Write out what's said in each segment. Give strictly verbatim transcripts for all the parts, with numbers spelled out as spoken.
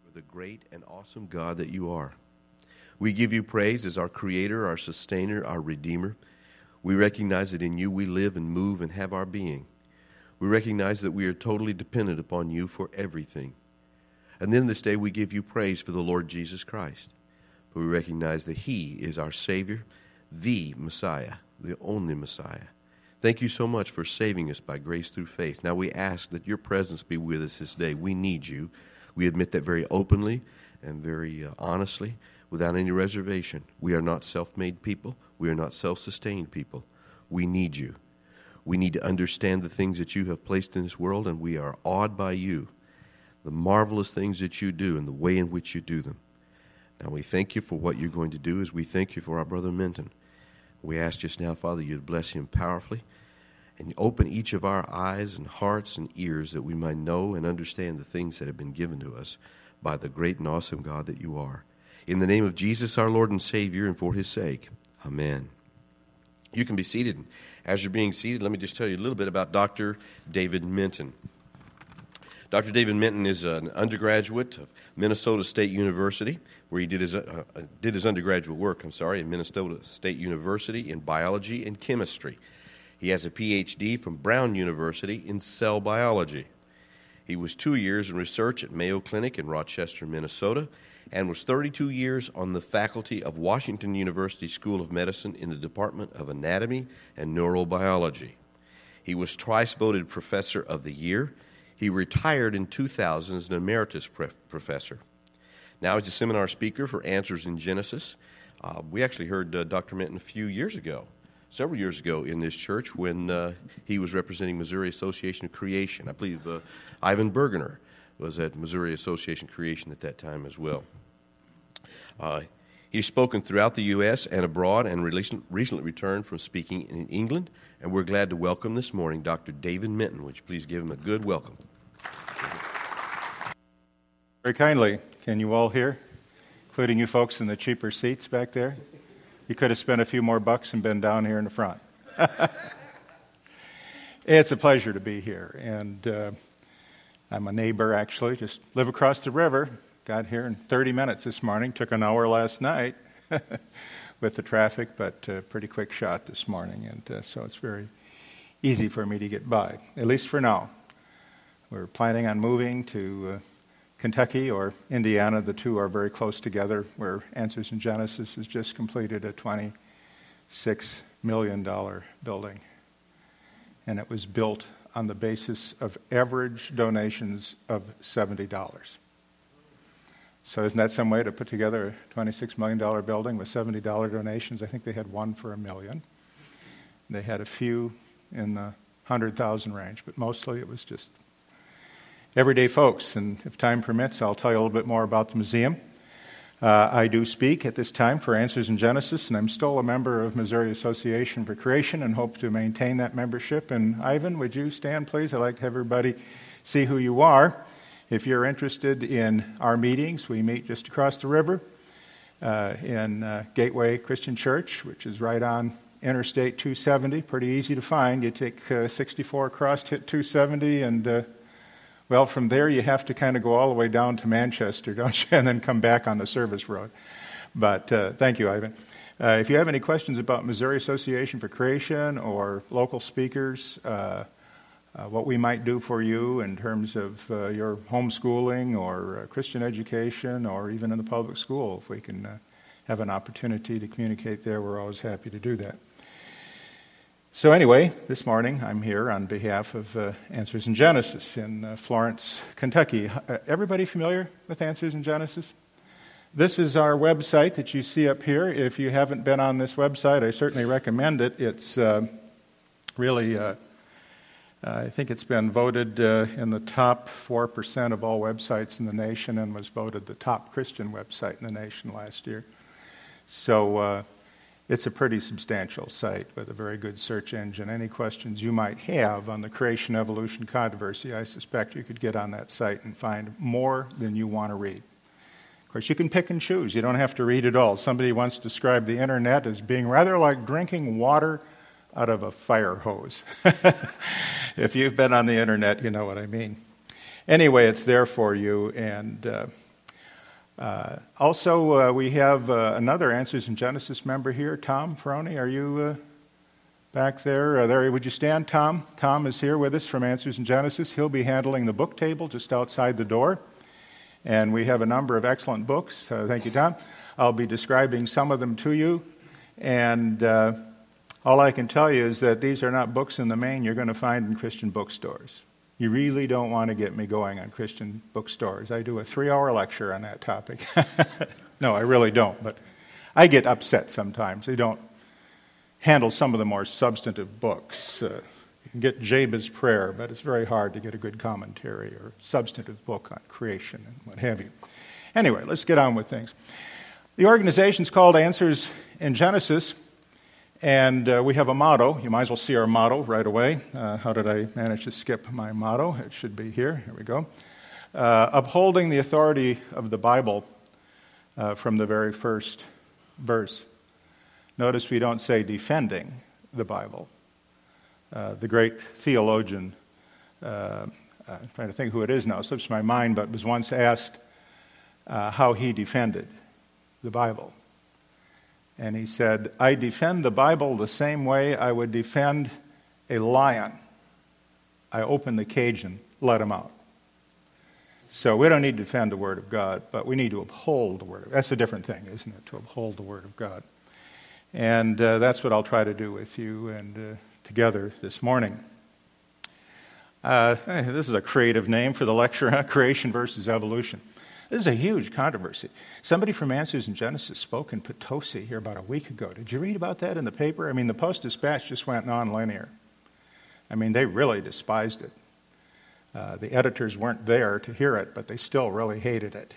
for the great and awesome God that you are. We give you praise as our Creator, our Sustainer, our Redeemer. We recognize that in you we live and move and have our being. We recognize that we are totally dependent upon you for everything. And then this day we give you praise for the Lord Jesus Christ. For we recognize that he is our Savior, the Messiah, the only Messiah. Thank you so much for saving us by grace through faith. Now we ask that your presence be with us this day. We need you. We admit that very openly and very uh, honestly, without any reservation. We are not self-made people. We are not self-sustained people. We need you. We need to understand the things that you have placed in this world, and we are awed by you, the marvelous things that you do and the way in which you do them. Now we thank you for what you're going to do as we thank you for our brother Minton. We ask just now, Father, you to bless him powerfully and open each of our eyes and hearts and ears that we might know and understand the things that have been given to us by the great and awesome God that you are. In the name of Jesus, our Lord and Savior, and for his sake, amen. You can be seated. As you're being seated, let me just tell you a little bit about Doctor David Minton. Doctor David Minton is an undergraduate of Minnesota State University, where he did his uh, did his undergraduate work, I'm sorry, in Minnesota State University in biology and chemistry. He has a P H D from Brown University in cell biology. He was two years in research at Mayo Clinic in Rochester, Minnesota, and was thirty-two years on the faculty of Washington University School of Medicine in the Department of Anatomy and Neurobiology. He was twice voted Professor of the Year. He retired in two thousand as an emeritus professor. Now he's a seminar speaker for Answers in Genesis. Uh, we actually heard uh, Doctor Minton a few years ago, several years ago in this church when uh, he was representing Missouri Association of Creation. I believe uh, Ivan Bergener was at Missouri Association of Creation at that time as well. Uh, he's spoken throughout the U S and abroad and recently returned from speaking in England, and we're glad to welcome this morning Doctor David Minton. Would you please give him a good welcome? Very kindly. Can you all hear, including you folks in the cheaper seats back there? You could have spent a few more bucks and been down here in the front. It's a pleasure to be here, and uh, I'm a neighbor, actually, just live across the river. Got here in thirty minutes this morning. Took an hour last night with the traffic, but uh, pretty quick shot this morning, and uh, so it's very easy for me to get by, at least for now. We're planning on moving to uh, Kentucky or Indiana. The two are very close together, where Answers in Genesis has just completed a twenty-six million dollars building, and it was built on the basis of average donations of seventy dollars. So isn't that some way to put together a twenty-six million dollars building with seventy dollars donations? I think they had one for a million. They had a few in the one hundred thousand range, but mostly it was just everyday folks. And if time permits, I'll tell you a little bit more about the museum. Uh, I do speak at this time for Answers in Genesis, and I'm still a member of Missouri Association for Creation and hope to maintain that membership. And Ivan, would you stand, please? I'd like to have everybody see who you are. If you're interested in our meetings, we meet just across the river uh, in uh, Gateway Christian Church, which is right on Interstate two seventy. Pretty easy to find. You take uh, sixty-four across, hit two seventy, and uh, well, from there you have to kind of go all the way down to Manchester, don't you, and then come back on the service road. But uh, thank you, Ivan. Uh, if you have any questions about Missouri Association for Creation or local speakers, uh, Uh, what we might do for you in terms of uh, your homeschooling or uh, Christian education or even in the public school. If we can uh, have an opportunity to communicate there, we're always happy to do that. So anyway, this morning I'm here on behalf of uh, Answers in Genesis in uh, Florence, Kentucky. Uh, everybody familiar with Answers in Genesis? This is our website that you see up here. If you haven't been on this website, I certainly recommend it. It's uh, really... Uh, Uh, I think it's been voted uh, in the top four percent of all websites in the nation and was voted the top Christian website in the nation last year. So uh, it's a pretty substantial site with a very good search engine. Any questions you might have on the creation evolution controversy, I suspect you could get on that site and find more than you want to read. Of course, you can pick and choose. You don't have to read it all. Somebody once described the internet as being rather like drinking water out of a fire hose. If you've been on the internet, you know what I mean. Anyway, it's there for you, and uh, Uh, also, uh, we have uh, another Answers in Genesis member here. Tom Ferroni, are you uh, back there? Uh, there? Would you stand, Tom? Tom is here with us from Answers in Genesis. He'll be handling the book table just outside the door. And we have a number of excellent books. Uh, thank you, Tom. I'll be describing some of them to you. And uh, all I can tell you is that these are not books in the main you're going to find in Christian bookstores. You really don't want to get me going on Christian bookstores. I do a three-hour lecture on that topic. No, I really don't. But I get upset sometimes. They don't handle some of the more substantive books. Uh, you can get Jabez's Prayer, but it's very hard to get a good commentary or substantive book on creation and what have you. Anyway, let's get on with things. The organization's called Answers in Genesis. And uh, we have a motto. You might as well see our motto right away. Uh, how did I manage to skip my motto? It should be here. Here we go. Uh, upholding the authority of the Bible uh, from the very first verse. Notice we don't say defending the Bible. Uh, the great theologian, uh, I'm trying to think who it is now, slips my mind, but was once asked uh, how he defended the Bible. And he said, I defend the Bible the same way I would defend a lion. I open the cage and let him out. So we don't need to defend the Word of God, but we need to uphold the Word of God. That's a different thing, isn't it, to uphold the Word of God. And uh, that's what I'll try to do with you and uh, together this morning. Uh, this is a creative name for the lecture, huh? Creation versus Evolution. This is a huge controversy. Somebody from Answers in Genesis spoke in Potosi here about a week ago. Did you read about that in the paper? I mean, the Post-Dispatch just went non-linear. I mean, they really despised it. Uh, the editors weren't there to hear it, but they still really hated it.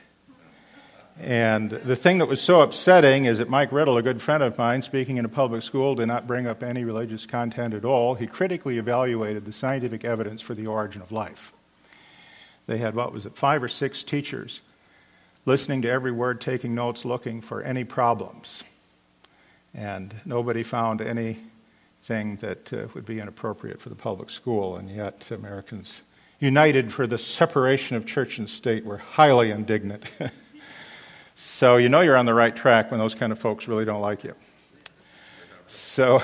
And the thing that was so upsetting is that Mike Riddle, a good friend of mine, speaking in a public school, did not bring up any religious content at all. He critically evaluated the scientific evidence for the origin of life. They had, what was it, five or six teachers listening to every word, taking notes, looking for any problems. And nobody found anything that uh, would be inappropriate for the public school, and yet Americans united for the separation of church and state were highly indignant. So you know you're on the right track when those kind of folks really don't like you. So,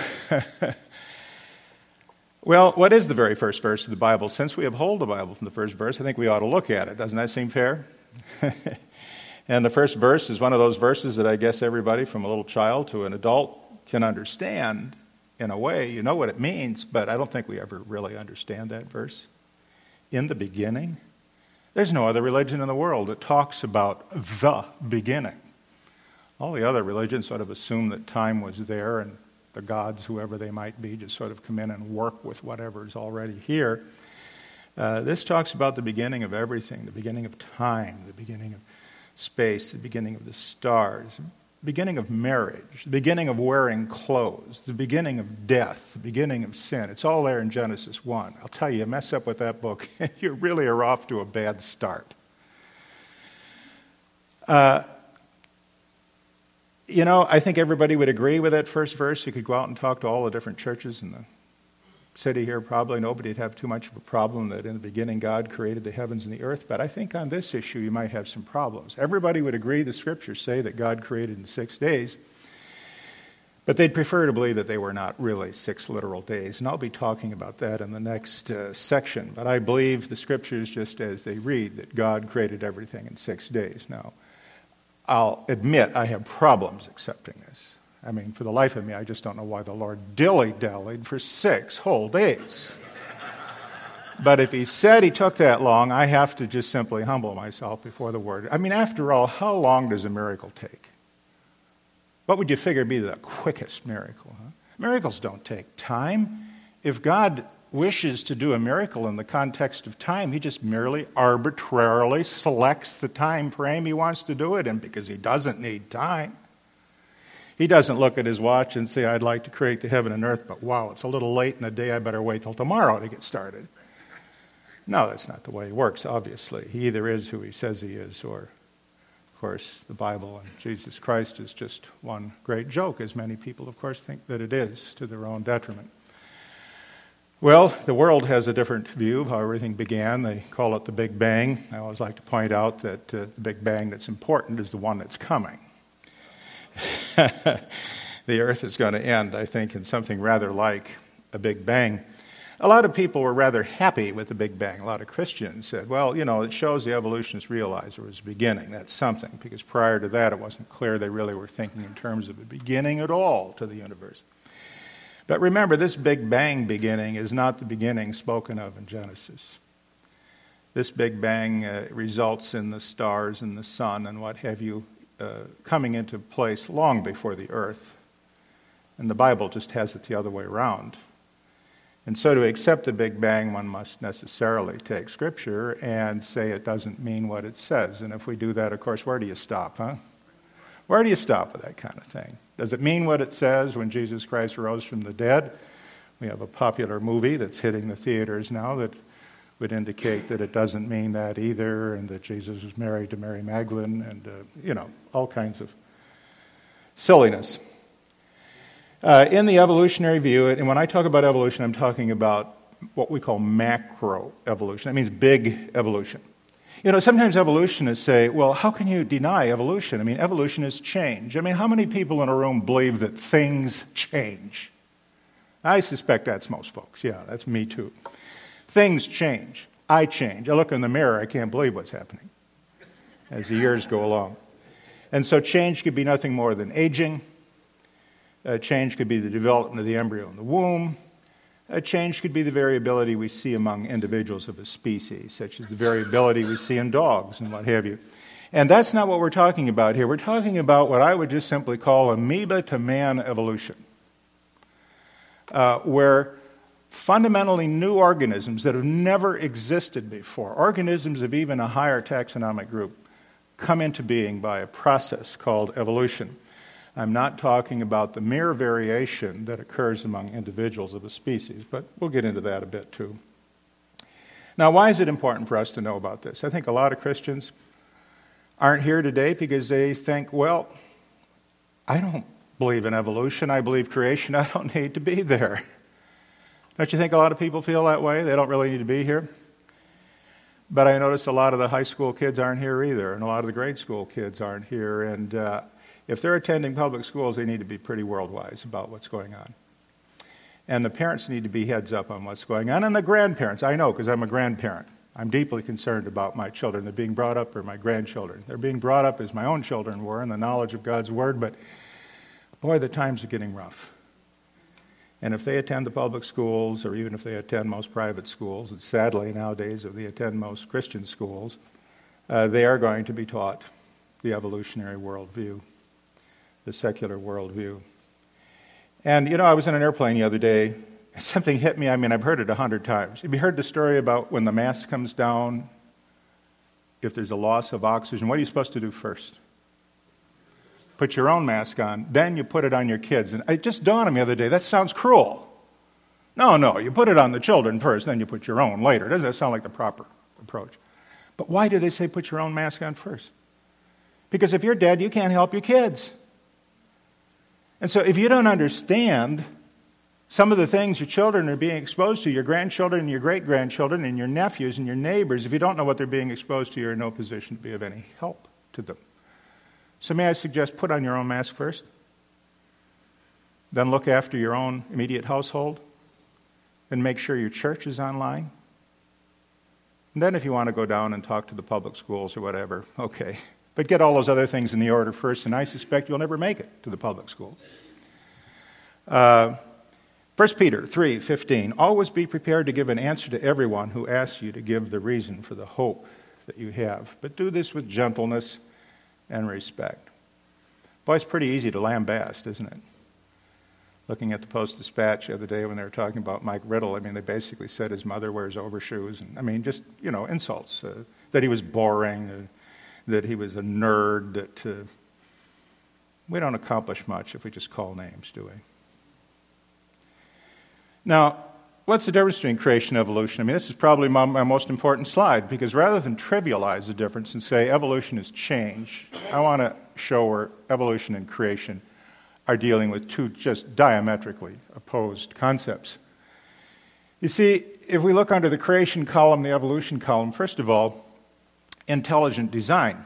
well, what is the very first verse of the Bible? Since we uphold the Bible from the first verse, I think we ought to look at it. Doesn't that seem fair? And the first verse is one of those verses that I guess everybody from a little child to an adult can understand in a way. You know what it means, but I don't think we ever really understand that verse. In the beginning, there's no other religion in the world that talks about the beginning. All the other religions sort of assume that time was there and the gods, whoever they might be, just sort of come in and work with whatever is already here. Uh, this talks about the beginning of everything, the beginning of time, the beginning of space, the beginning of the stars, the beginning of marriage, the beginning of wearing clothes, the beginning of death, the beginning of sin. It's all there in Genesis one. I'll tell you, you mess up with that book, you really are off to a bad start. Uh, you know, I think everybody would agree with that first verse. You could go out and talk to all the different churches in the city here. Probably nobody would have too much of a problem that in the beginning God created the heavens and the earth. But I think on this issue you might have some problems. Everybody would agree the scriptures say that God created in six days. But they'd prefer to believe that they were not really six literal days. And I'll be talking about that in the next uh, section. But I believe the scriptures just as they read, that God created everything in six days. Now, I'll admit I have problems accepting this. I mean, for the life of me, I just don't know why the Lord dilly-dallied for six whole days. But if he said he took that long, I have to just simply humble myself before the Word. I mean, after all, how long does a miracle take? What would you figure would be the quickest miracle? Huh? Miracles don't take time. If God wishes to do a miracle in the context of time, he just merely arbitrarily selects the time frame he wants to do it in because he doesn't need time. He doesn't look at his watch and say, I'd like to create the heaven and earth, but wow, it's a little late in the day, I better wait till tomorrow to get started. No, that's not the way he works, obviously. He either is who he says he is, or, of course, the Bible and Jesus Christ is just one great joke, as many people, of course, think that it is, to their own detriment. Well, the world has a different view of how everything began. They call it the Big Bang. I always like to point out that uh, the Big Bang that's important is the one that's coming. The earth is going to end, I think, in something rather like a Big Bang. A lot of people were rather happy with the Big Bang. A lot of Christians said, well, you know, it shows the evolutionists realized there was a beginning. That's something, because prior to that it wasn't clear they really were thinking in terms of a beginning at all to the universe. But remember, this Big Bang beginning is not the beginning spoken of in Genesis. This Big Bang uh, results in the stars and the sun and what have you uh, coming into place long before the earth. And the Bible just has it the other way around. And so to accept the Big Bang, one must necessarily take Scripture and say it doesn't mean what it says. And if we do that, of course, where do you stop, huh? Where do you stop with that kind of thing? Does it mean what it says when Jesus Christ rose from the dead? We have a popular movie that's hitting the theaters now that would indicate that it doesn't mean that either, and that Jesus was married to Mary Magdalene, and, uh, you know, all kinds of silliness. Uh, in the evolutionary view, and when I talk about evolution, I'm talking about what we call macroevolution. That means big evolution. You know, sometimes evolutionists say, well, how can you deny evolution? I mean, evolution is change. I mean, how many people in a room believe that things change? I suspect that's most folks. Yeah, that's me too. Things change. I change. I look in the mirror, I can't believe what's happening as the years go along. And so change could be nothing more than aging. Uh, change could be the development of the embryo in the womb. A change could be the variability we see among individuals of a species, such as the variability we see in dogs and what have you. And that's not what we're talking about here. We're talking about what I would just simply call amoeba to man evolution, uh, where fundamentally new organisms that have never existed before, organisms of even a higher taxonomic group, come into being by a process called evolution. I'm not talking about the mere variation that occurs among individuals of a species, but we'll get into that a bit too. Now, why is it important for us to know about this? I think a lot of Christians aren't here today because they think, well, I don't believe in evolution, I believe creation, I don't need to be there. Don't you think a lot of people feel that way? They don't really need to be here? But I notice a lot of the high school kids aren't here either, and a lot of the grade school kids aren't here, and uh, if they're attending public schools, they need to be pretty world-wise about what's going on. And the parents need to be heads up on what's going on. And the grandparents, I know because I'm a grandparent. I'm deeply concerned about my children. They're being brought up, or my grandchildren. They're being brought up as my own children were in the knowledge of God's Word, but boy, the times are getting rough. And if they attend the public schools, or even if they attend most private schools, and sadly nowadays if they attend most Christian schools, uh, they are going to be taught the evolutionary worldview, the secular worldview. And, you know, I was in an airplane the other day, and something hit me. I mean, I've heard it a hundred times. Have you heard the story about when the mask comes down, if there's a loss of oxygen, what are you supposed to do first? Put your own mask on, then you put it on your kids. And it just dawned on me the other day, that sounds cruel. No, no, you put it on the children first, then you put your own later. Doesn't that sound like the proper approach? But why do they say put your own mask on first? Because if you're dead, you can't help your kids. And so if you don't understand some of the things your children are being exposed to, your grandchildren and your great-grandchildren and your nephews and your neighbors, if you don't know what they're being exposed to, you're in no position to be of any help to them. So may I suggest put on your own mask first, then look after your own immediate household, and make sure your church is online. And then if you want to go down and talk to the public schools or whatever, okay. But get all those other things in the order first, and I suspect you'll never make it to the public school. Uh, First Peter three fifteen, always be prepared to give an answer to everyone who asks you to give the reason for the hope that you have. But do this with gentleness and respect. Boy, it's pretty easy to lambast, isn't it? Looking at the Post-Dispatch the other day when they were talking about Mike Riddle, I mean, they basically said his mother wears overshoes. And I mean, just, you know, insults. Uh, that he was boring, uh, that he was a nerd, that uh, we don't accomplish much if we just call names, do we? Now, what's the difference between creation and evolution? I mean, this is probably my, my most important slide, because rather than trivialize the difference and say evolution is change, I want to show where evolution and creation are dealing with two just diametrically opposed concepts. You see, if we look under the creation column, the evolution column, first of all, intelligent design.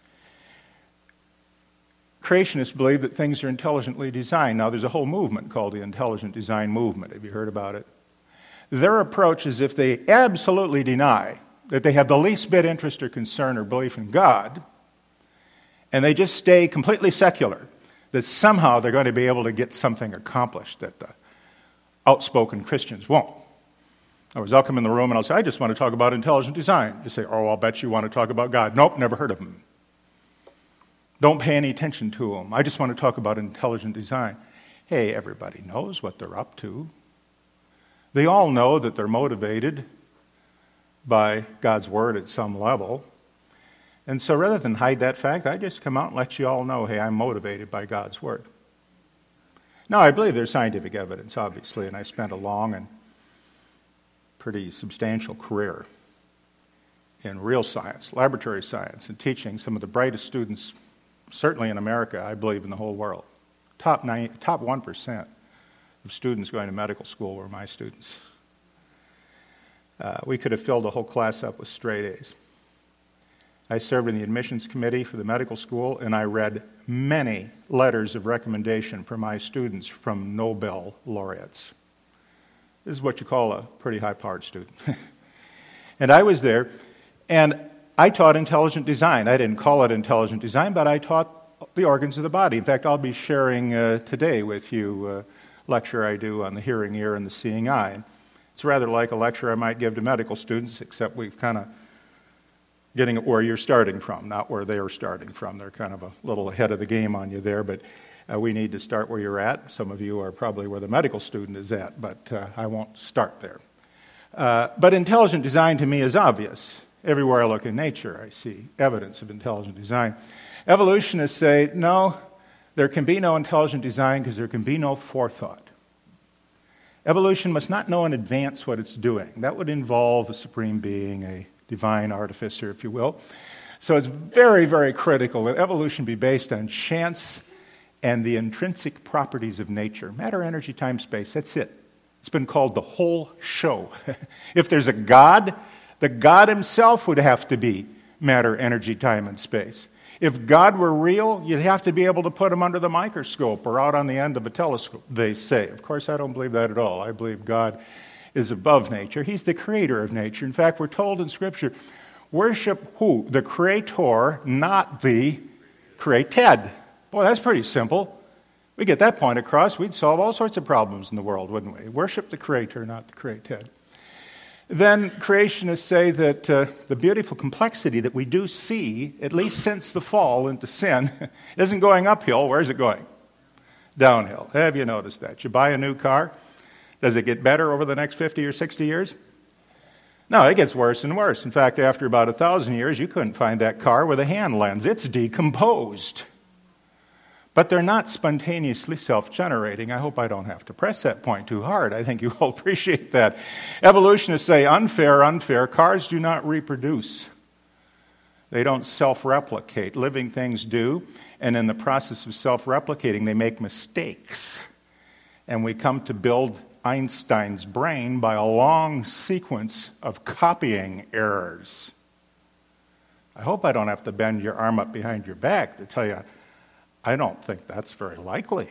Creationists believe that things are intelligently designed. Now, there's a whole movement called the intelligent design movement. Have you heard about it? Their approach is if they absolutely deny that they have the least bit interest or concern or belief in God, and they just stay completely secular, that somehow they're going to be able to get something accomplished that the outspoken Christians won't. In other words, I'll come in the room and I'll say, I just want to talk about intelligent design. You say, oh, I'll bet you want to talk about God. Nope, never heard of him. Don't pay any attention to them. I just want to talk about intelligent design. Hey, everybody knows what they're up to. They all know that they're motivated by God's Word at some level. And so rather than hide that fact, I just come out and let you all know, hey, I'm motivated by God's Word. Now, I believe there's scientific evidence, obviously, and I spent a long and pretty substantial career in real science, laboratory science, and teaching some of the brightest students, certainly in America, I believe in the whole world. Top nine, top one percent of students going to medical school were my students. Uh, we could have filled a whole class up with straight A's. I served in the admissions committee for the medical school, and I read many letters of recommendation for my students from Nobel laureates. This is what you call a pretty high-powered student. And I was there, and I taught intelligent design. I didn't call it intelligent design, but I taught the organs of the body. In fact, I'll be sharing uh, today with you a lecture I do on the hearing ear and the seeing eye. It's rather like a lecture I might give to medical students, except we've kind of getting it where you're starting from, not where they're starting from. They're kind of a little ahead of the game on you there, but uh, we need to start where you're at. Some of you are probably where the medical student is at, but uh, I won't start there. Uh, but intelligent design to me is obvious. Everywhere I look in nature, I see evidence of intelligent design. Evolutionists say, no, there can be no intelligent design because there can be no forethought. Evolution must not know in advance what it's doing. That would involve a supreme being, a divine artificer, if you will. So it's very, very critical that evolution be based on chance and the intrinsic properties of nature. Matter, energy, time, space, that's it. It's been called the whole show. If there's a God, the God himself would have to be matter, energy, time, and space. If God were real, you'd have to be able to put him under the microscope or out on the end of a telescope, they say. Of course, I don't believe that at all. I believe God is above nature. He's the creator of nature. In fact, we're told in Scripture, worship who? The creator, not the created. Boy, that's pretty simple. We get that point across, we'd solve all sorts of problems in the world, wouldn't we? Worship the creator, not the created. Then creationists say that uh, the beautiful complexity that we do see, at least since the fall into sin, isn't going uphill. Where's it going? Downhill. Have you noticed that? You buy a new car, does it get better over the next fifty or sixty years? No, it gets worse and worse. In fact, after about a thousand years, you couldn't find that car with a hand lens. It's decomposed. But they're not spontaneously self-generating. I hope I don't have to press that point too hard. I think you all appreciate that. Evolutionists say, unfair, unfair. Cars do not reproduce. They don't self-replicate. Living things do, and in the process of self-replicating, they make mistakes. And we come to build Einstein's brain by a long sequence of copying errors. I hope I don't have to bend your arm up behind your back to tell you I don't think that's very likely.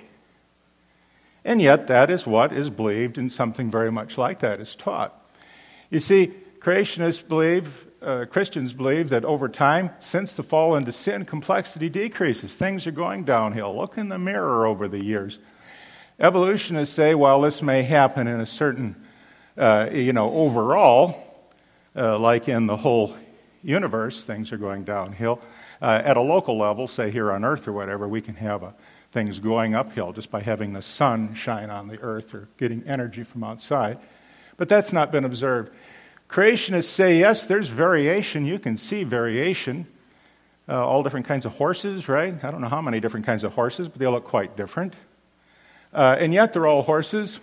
And yet, that is what is believed, and something very much like that is taught. You see, creationists believe, uh, Christians believe that over time, since the fall into sin, complexity decreases. Things are going downhill. Look in the mirror over the years. Evolutionists say, while this may happen in a certain, uh, you know, overall, uh, like in the whole universe, things are going downhill. Uh, at a local level, say here on Earth or whatever, we can have a, things going uphill just by having the sun shine on the Earth or getting energy from outside. But that's not been observed. Creationists say, yes, there's variation. You can see variation. Uh, all different kinds of horses, right? I don't know how many different kinds of horses, but they look quite different. Uh, and yet they're all horses.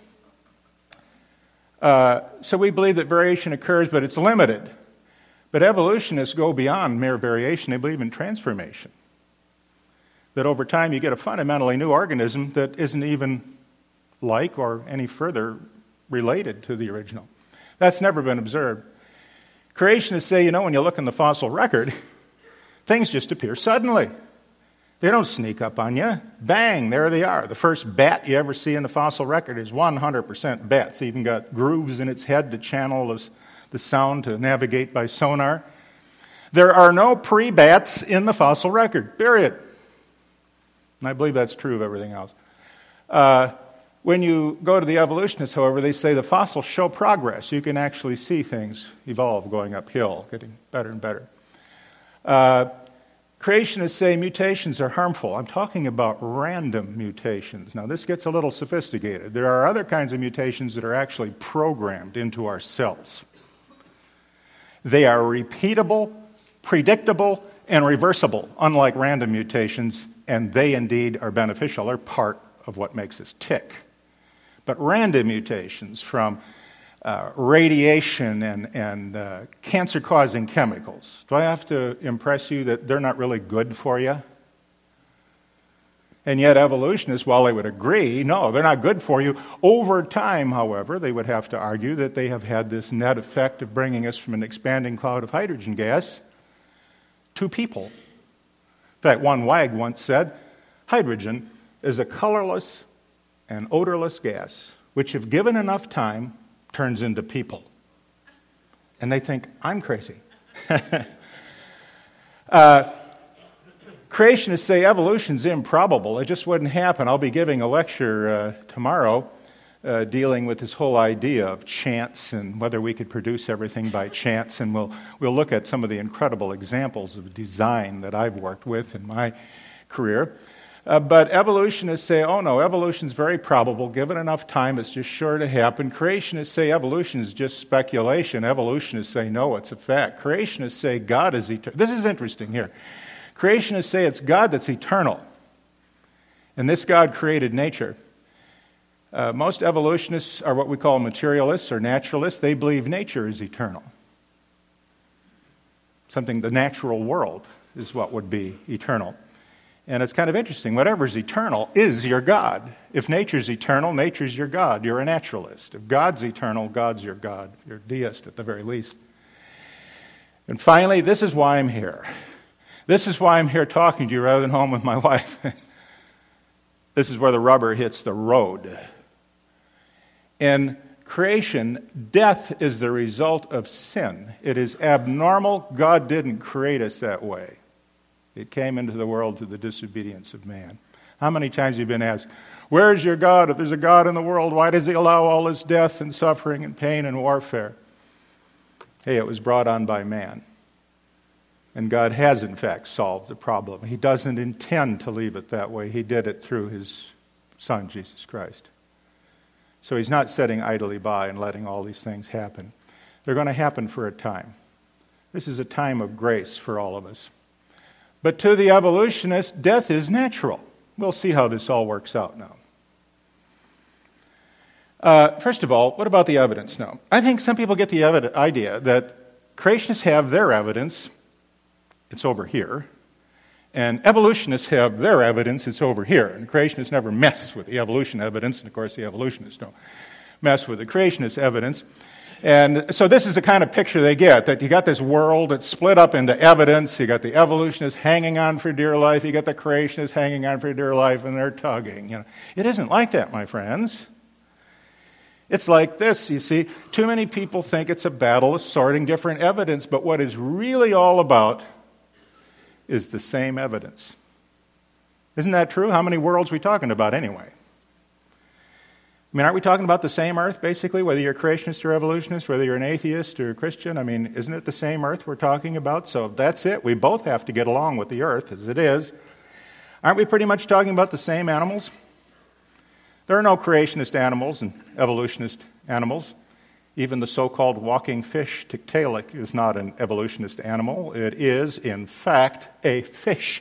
Uh, so we believe that variation occurs, but it's limited. But evolutionists go beyond mere variation. They believe in transformation. That over time you get a fundamentally new organism that isn't even like or any further related to the original. That's never been observed. Creationists say, you know, when you look in the fossil record, things just appear suddenly. They don't sneak up on you. Bang, there they are. The first bat you ever see in the fossil record is one hundred percent bat. It's even got grooves in its head to channel the sound to navigate by sonar. There are no pre-bats in the fossil record, period. And I believe that's true of everything else. Uh, when you go to the evolutionists, however, they say the fossils show progress. You can actually see things evolve going uphill, getting better and better. Uh, Creationists say mutations are harmful. I'm talking about random mutations. Now, this gets a little sophisticated. There are other kinds of mutations that are actually programmed into our cells. They are repeatable, predictable, and reversible, unlike random mutations, and they indeed are beneficial. They're part of what makes us tick. But random mutations from Uh, radiation and, and uh, cancer-causing chemicals. Do I have to impress you that they're not really good for you? And yet evolutionists, while they would agree, no, they're not good for you. Over time, however, they would have to argue that they have had this net effect of bringing us from an expanding cloud of hydrogen gas to people. In fact, one wag once said, hydrogen is a colorless and odorless gas, which if given enough time, turns into people. And they think, I'm crazy. uh, creationists say evolution's improbable. It just wouldn't happen. I'll be giving a lecture uh, tomorrow uh, dealing with this whole idea of chance and whether we could produce everything by chance. And we'll, we'll look at some of the incredible examples of design that I've worked with in my career. Uh, but evolutionists say, oh no, evolution's very probable. Given enough time, it's just sure to happen. Creationists say evolution is just speculation. Evolutionists say, no, it's a fact. Creationists say God is eternal. This is interesting here. Creationists say it's God that's eternal. And this God created nature. Uh, most evolutionists are what we call materialists or naturalists. They believe nature is eternal. Something, the natural world is what would be eternal. And it's kind of interesting. Whatever's eternal is your God. If nature's eternal, nature's your God. You're a naturalist. If God's eternal, God's your God. You're a deist at the very least. And finally, this is why I'm here. This is why I'm here talking to you rather than home with my wife. This is where the rubber hits the road. In creation, death is the result of sin. It is abnormal. God didn't create us that way. It came into the world through the disobedience of man. How many times have you been asked, where's your God? If there's a God in the world, why does he allow all this death and suffering and pain and warfare? Hey, it was brought on by man. And God has, in fact, solved the problem. He doesn't intend to leave it that way. He did it through his Son, Jesus Christ. So he's not sitting idly by and letting all these things happen. They're going to happen for a time. This is a time of grace for all of us. But to the evolutionist, death is natural. We'll see how this all works out now. Uh, first of all, what about the evidence now? I think some people get the evid- idea that creationists have their evidence, it's over here, and evolutionists have their evidence, it's over here. And creationists never mess with the evolution evidence, and of course the evolutionists don't mess with the creationist evidence. And so this is the kind of picture they get, that you got this world that's split up into evidence, you got the evolutionists hanging on for dear life, you got the creationists hanging on for dear life, and they're tugging. You know, it isn't like that, my friends. It's like this, you see. Too many people think it's a battle of sorting different evidence, but what it's really all about is the same evidence. Isn't that true? How many worlds are we talking about anyway? I mean, aren't we talking about the same earth, basically, whether you're a creationist or evolutionist, whether you're an atheist or a Christian? I mean, isn't it the same earth we're talking about? So that's it. We both have to get along with the earth as it is. Aren't we pretty much talking about the same animals? There are no creationist animals and evolutionist animals. Even the so-called walking fish, Tiktaalik, is not an evolutionist animal. It is, in fact, a fish.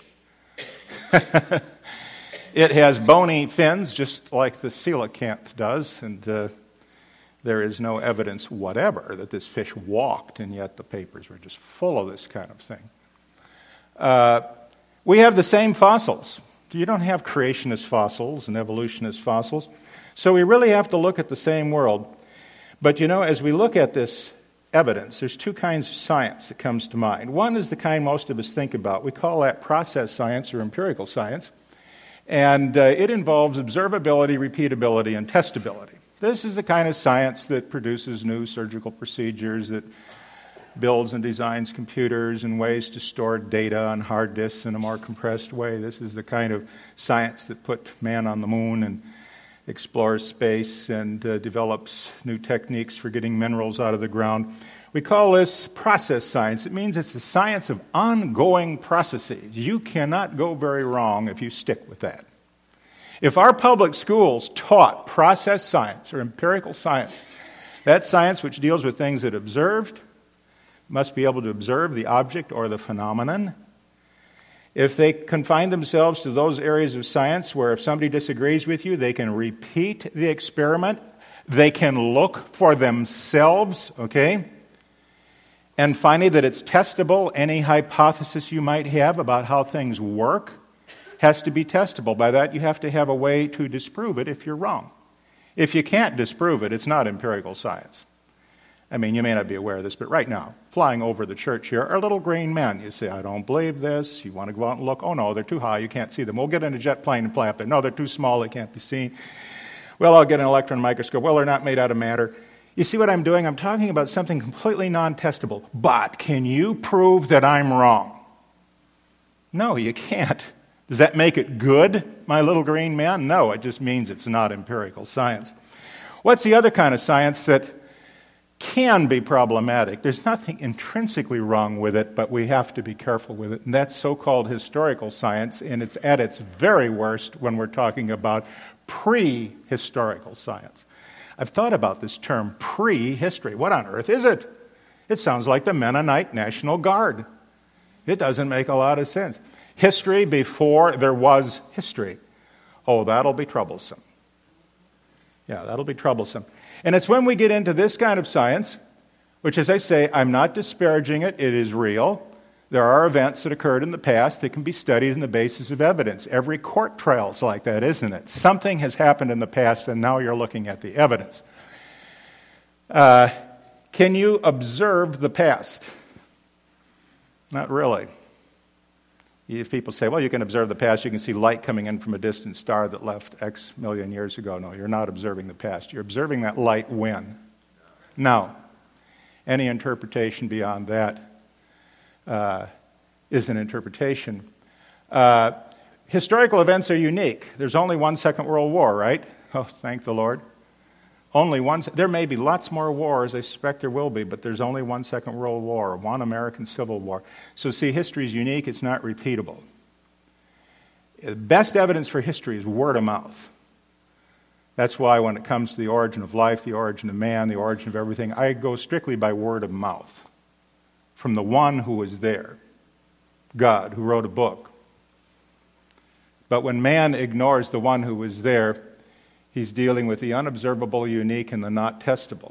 It has bony fins, just like the coelacanth does, and uh, there is no evidence whatever that this fish walked, and yet the papers were just full of this kind of thing. Uh, we have the same fossils. You don't have creationist fossils and evolutionist fossils, so we really have to look at the same world. But you know, as we look at this evidence, there's two kinds of science that comes to mind. One is the kind most of us think about. We call that process science or empirical science. And uh, it involves observability, repeatability, and testability. This is the kind of science that produces new surgical procedures, that builds and designs computers and ways to store data on hard disks in a more compressed way. This is the kind of science that put man on the moon and explores space and uh, develops new techniques for getting minerals out of the ground. We call this process science. It means it's the science of ongoing processes. You cannot go very wrong if you stick with that. If our public schools taught process science or empirical science, that science which deals with things that observed, must be able to observe the object or the phenomenon. If they confine themselves to those areas of science where if somebody disagrees with you, they can repeat the experiment, they can look for themselves, okay? And finally, that it's testable. Any hypothesis you might have about how things work has to be testable. By that, you have to have a way to disprove it if you're wrong. If you can't disprove it, it's not empirical science. I mean, you may not be aware of this, but right now, flying over the church here are little green men. You say, I don't believe this. You want to go out and look. Oh, no, they're too high. You can't see them. We'll get in a jet plane and fly up there. No, they're too small. They can't be seen. Well, I'll get an electron microscope. Well, they're not made out of matter. You see what I'm doing? I'm talking about something completely non-testable. But can you prove that I'm wrong? No, you can't. Does that make it good, my little green man? No, it just means it's not empirical science. What's the other kind of science that can be problematic? There's nothing intrinsically wrong with it, but we have to be careful with it. And that's so-called historical science, and it's at its very worst when we're talking about pre-historical science. I've thought about this term, pre-history. What on earth is it? It sounds like the Mennonite National Guard. It doesn't make a lot of sense. History before there was history. Oh, that'll be troublesome. Yeah, that'll be troublesome. And it's when we get into this kind of science, which, as I say, I'm not disparaging it. It is real. There are events that occurred in the past that can be studied on the basis of evidence. Every court trial is like that, isn't it? Something has happened in the past, and now you're looking at the evidence. Uh, can you observe the past? Not really. If people say, well, you can observe the past, you can see light coming in from a distant star that left X million years ago. No, you're not observing the past. You're observing that light when? Now, any interpretation beyond that uh, is an interpretation. Uh, historical events are unique. There's only one Second World War, right? Oh, thank the Lord. Only one. There may be lots more wars, I suspect there will be, but there's only one Second World War, one American Civil War. So see, history is unique, it's not repeatable. The best evidence for history is word of mouth. That's why when it comes to the origin of life, the origin of man, the origin of everything, I go strictly by word of mouth from the one who was there, God, who wrote a book. But when man ignores the one who was there, he's dealing with the unobservable, unique, and the not testable.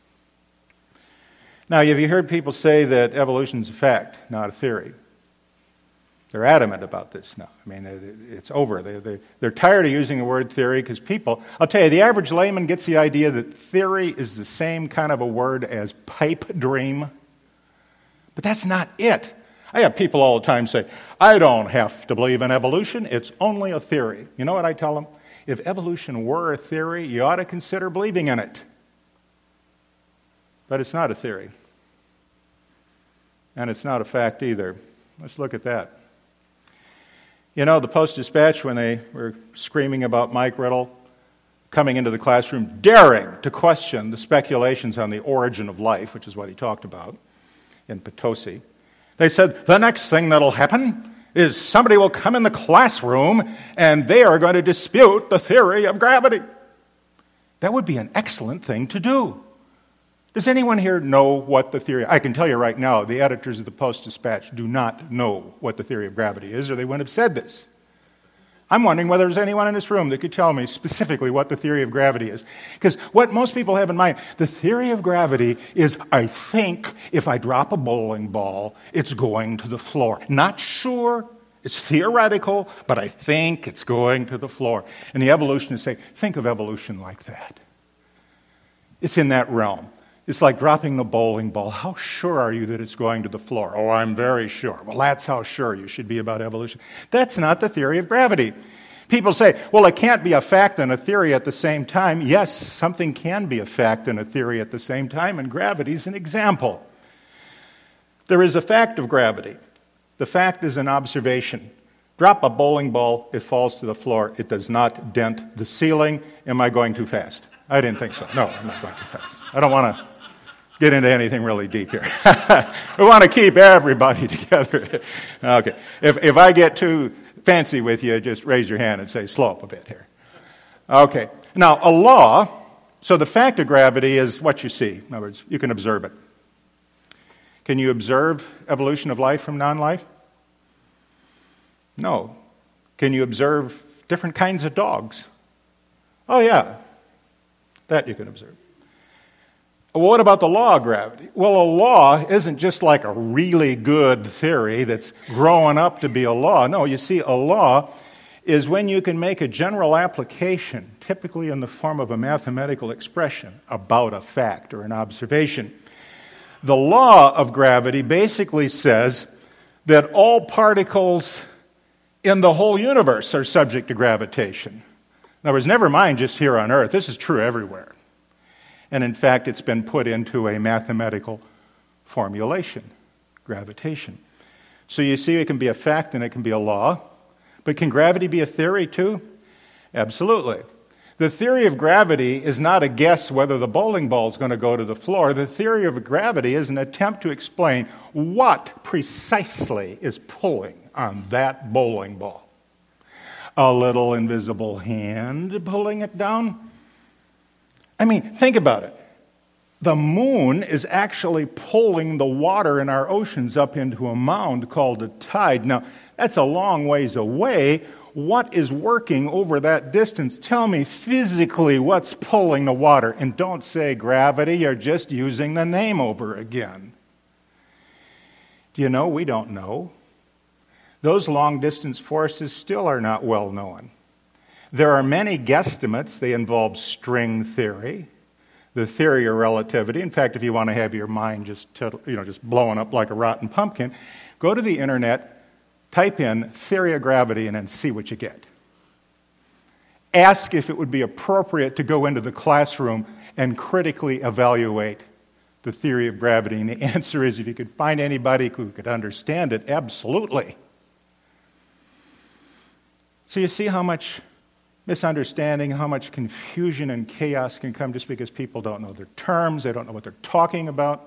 Now, have you heard people say that evolution is a fact, not a theory? They're adamant about this now. I mean, it's over. They, they, they're tired of using the word theory because people, I'll tell you, the average layman gets the idea that theory is the same kind of a word as pipe dream. But that's not it. I have people all the time say, I don't have to believe in evolution. It's only a theory. You know what I tell them? If evolution were a theory, you ought to consider believing in it. But it's not a theory. And it's not a fact either. Let's look at that. You know, the Post-Dispatch, when they were screaming about Mike Riddle coming into the classroom, daring to question the speculations on the origin of life, which is what he talked about in Potosi, they said, the next thing that'll happen is somebody will come in the classroom and they are going to dispute the theory of gravity. That would be an excellent thing to do. Does anyone here know what the theory... I can tell you right now, the editors of the Post-Dispatch do not know what the theory of gravity is, or they wouldn't have said this. I'm wondering whether there's anyone in this room that could tell me specifically what the theory of gravity is. Because what most people have in mind, the theory of gravity is, I think if I drop a bowling ball, it's going to the floor. Not sure, it's theoretical, but I think it's going to the floor. And the evolutionists say, think of evolution like that. It's in that realm. It's like dropping the bowling ball. How sure are you that it's going to the floor? Oh, I'm very sure. Well, that's how sure you should be about evolution. That's not the theory of gravity. People say, well, it can't be a fact and a theory at the same time. Yes, something can be a fact and a theory at the same time, and gravity is an example. There is a fact of gravity. The fact is an observation. Drop a bowling ball, it falls to the floor. It does not dent the ceiling. Am I going too fast? I didn't think so. No, I'm not going too fast. I don't want to get into anything really deep here. We want to keep everybody together. Okay. If if I get too fancy with you, just raise your hand and say, slow up a bit here. Okay. Now, a law, so the fact of gravity is what you see. In other words, you can observe it. Can you observe evolution of life from non-life? No. Can you observe different kinds of dogs? Oh, yeah. That you can observe. What about the law of gravity? Well, a law isn't just like a really good theory that's growing up to be a law. No, you see, a law is when you can make a general application, typically in the form of a mathematical expression, about a fact or an observation. The law of gravity basically says that all particles in the whole universe are subject to gravitation. In other words, never mind just here on Earth. This is true everywhere. And in fact, it's been put into a mathematical formulation, gravitation. So you see, it can be a fact and it can be a law. But can gravity be a theory too? Absolutely. The theory of gravity is not a guess whether the bowling ball is going to go to the floor. The theory of gravity is an attempt to explain what precisely is pulling on that bowling ball. A little invisible hand pulling it down? I mean, think about it. The moon is actually pulling the water in our oceans up into a mound called a tide. Now, that's a long ways away. What is working over that distance? Tell me physically what's pulling the water. And don't say gravity, you're just using the name over again. Do you know? We don't know. Those long-distance forces still are not well known. There are many guesstimates. They involve string theory, the theory of relativity. In fact, if you want to have your mind just, you know, just blowing up like a rotten pumpkin, go to the internet, type in theory of gravity, and then see what you get. Ask if it would be appropriate to go into the classroom and critically evaluate the theory of gravity. And the answer is, if you could find anybody who could understand it, absolutely. So you see how much misunderstanding, how much confusion and chaos can come just because people don't know their terms, they don't know what they're talking about.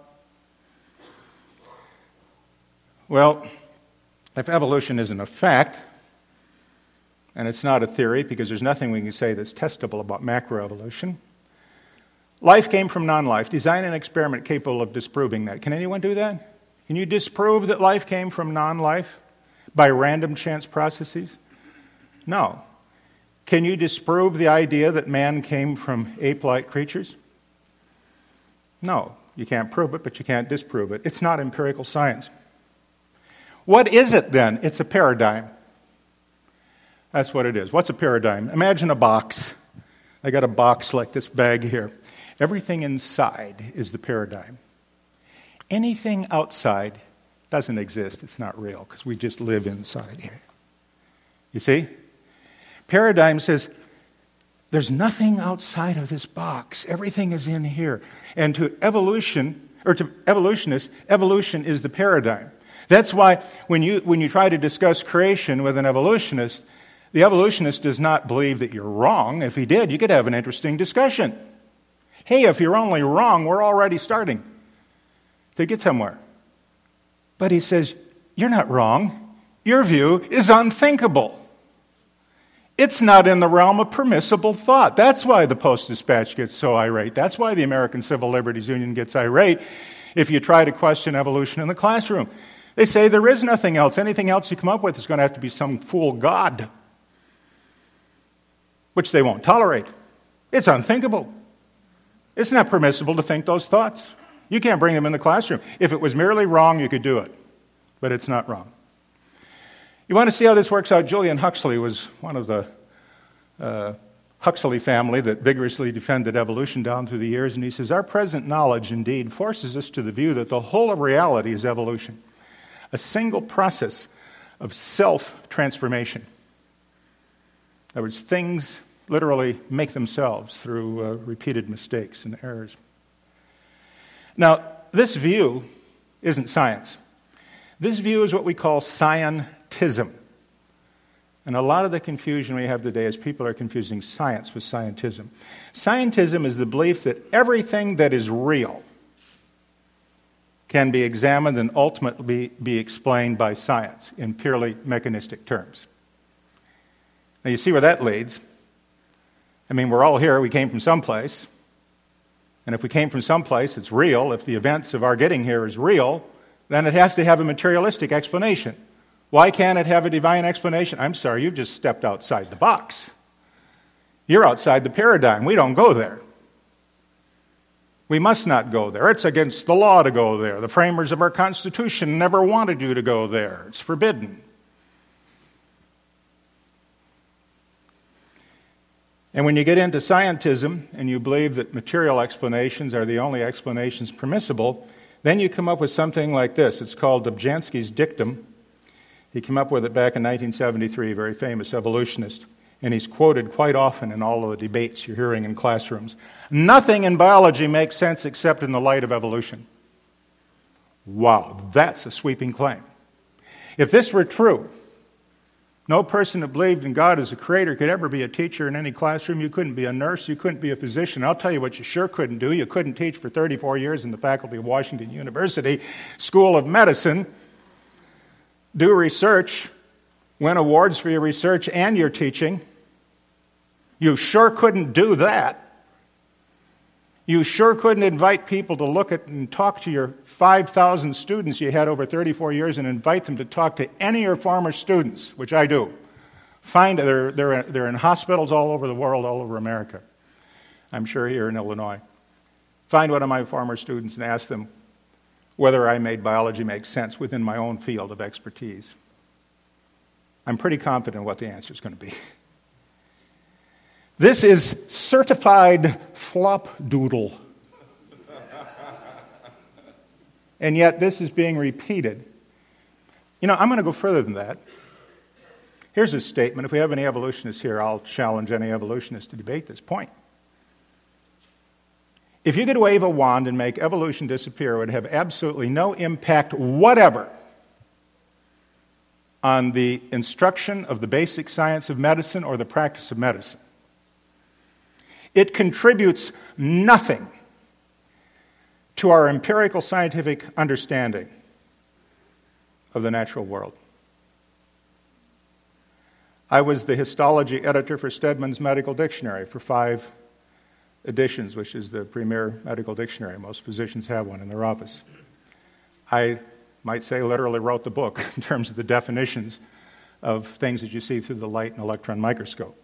Well, if evolution isn't a fact, and it's not a theory because there's nothing we can say that's testable about macroevolution, life came from non-life. Design an experiment capable of disproving that. Can anyone do that? Can you disprove that life came from non-life by random chance processes? No. Can you disprove the idea that man came from ape-like creatures? No. You can't prove it, but you can't disprove it. It's not empirical science. What is it then? It's a paradigm. That's what it is. What's a paradigm? Imagine a box. I got a box like this bag here. Everything inside is the paradigm. Anything outside doesn't exist. It's not real because we just live inside here. You see? Paradigm says, there's nothing outside of this box. Everything is in here. And to evolution, or to evolutionists, evolution is the paradigm. That's why when you when you try to discuss creation with an evolutionist, the evolutionist does not believe that you're wrong. If he did, you could have an interesting discussion. Hey, if you're only wrong, we're already starting to get somewhere. But he says, you're not wrong. Your view is unthinkable. It's not in the realm of permissible thought. That's why the Post-Dispatch gets so irate. That's why the American Civil Liberties Union gets irate if you try to question evolution in the classroom. They say there is nothing else. Anything else you come up with is going to have to be some fool god, which they won't tolerate. It's unthinkable. It's not permissible to think those thoughts. You can't bring them in the classroom. If it was merely wrong, you could do it, but it's not wrong. You want to see how this works out? Julian Huxley was one of the uh, Huxley family that vigorously defended evolution down through the years, and he says, our present knowledge indeed forces us to the view that the whole of reality is evolution, a single process of self-transformation. In other words, things literally make themselves through uh, repeated mistakes and errors. Now, this view isn't science. This view is what we call scientism. And a lot of the confusion we have today is people are confusing science with scientism. Scientism is the belief that everything that is real can be examined and ultimately be explained by science in purely mechanistic terms. Now you see where that leads. I mean, we're all here, we came from someplace. And if we came from someplace, it's real. If the events of our getting here is real, then it has to have a materialistic explanation. Why can't it have a divine explanation? I'm sorry, you've just stepped outside the box. You're outside the paradigm. We don't go there. We must not go there. It's against the law to go there. The framers of our Constitution never wanted you to go there. It's forbidden. And when you get into scientism and you believe that material explanations are the only explanations permissible, then you come up with something like this. It's called Dobzhansky's dictum. He came up with it back in nineteen seventy-three, a very famous evolutionist, and he's quoted quite often in all of the debates you're hearing in classrooms. Nothing in biology makes sense except in the light of evolution. Wow, that's a sweeping claim. If this were true, no person that believed in God as a creator could ever be a teacher in any classroom. You couldn't be a nurse. You couldn't be a physician. I'll tell you what you sure couldn't do. You couldn't teach for thirty-four years in the faculty of Washington University School of Medicine, do research, win awards for your research and your teaching. You sure couldn't do that. You sure couldn't invite people to look at and talk to your five thousand students you had over thirty-four years and invite them to talk to any of your former students, which I do. Find they're, they're, they're in hospitals all over the world, all over America. I'm sure here in Illinois. Find one of my former students and ask them whether I made biology make sense within my own field of expertise. I'm pretty confident what the answer is going to be. This is certified flopdoodle. And yet this is being repeated. You know, I'm going to go further than that. Here's a statement. If we have any evolutionists here, I'll challenge any evolutionist to debate this point. If you could wave a wand and make evolution disappear, it would have absolutely no impact whatever on the instruction of the basic science of medicine or the practice of medicine. It contributes nothing to our empirical scientific understanding of the natural world. I was the histology editor for Stedman's Medical Dictionary for five editions, which is the premier medical dictionary. Most physicians have one in their office. I might say literally wrote the book in terms of the definitions of things that you see through the light and electron microscope.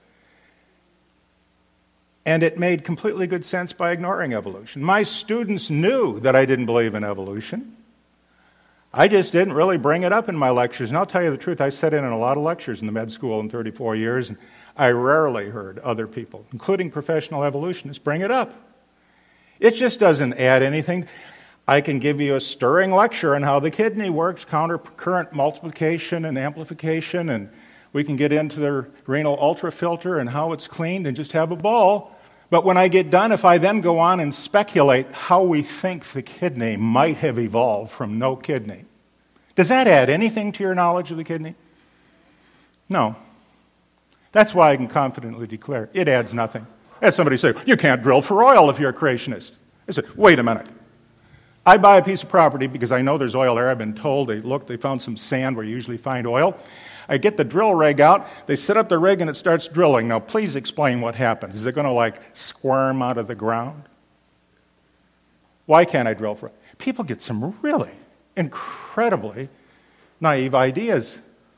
And it made completely good sense by ignoring evolution. My students knew that I didn't believe in evolution. I just didn't really bring it up in my lectures. And I'll tell you the truth, I sat in on a lot of lectures in the med school in thirty-four years, and I rarely heard other people, including professional evolutionists, bring it up. It just doesn't add anything. I can give you a stirring lecture on how the kidney works, counter-current multiplication and amplification, and we can get into the renal ultrafilter and how it's cleaned and just have a ball. But when I get done, if I then go on and speculate how we think the kidney might have evolved from no kidney, does that add anything to your knowledge of the kidney? No. That's why I can confidently declare it adds nothing. As somebody say, you can't drill for oil if you're a creationist. I said, wait a minute. I buy a piece of property because I know there's oil there. I've been told, they looked, they found some sand where you usually find oil. I get the drill rig out, they set up the rig and it starts drilling. Now please explain what happens. Is it going to like squirm out of the ground? Why can't I drill for it? People get some really incredibly naive ideas.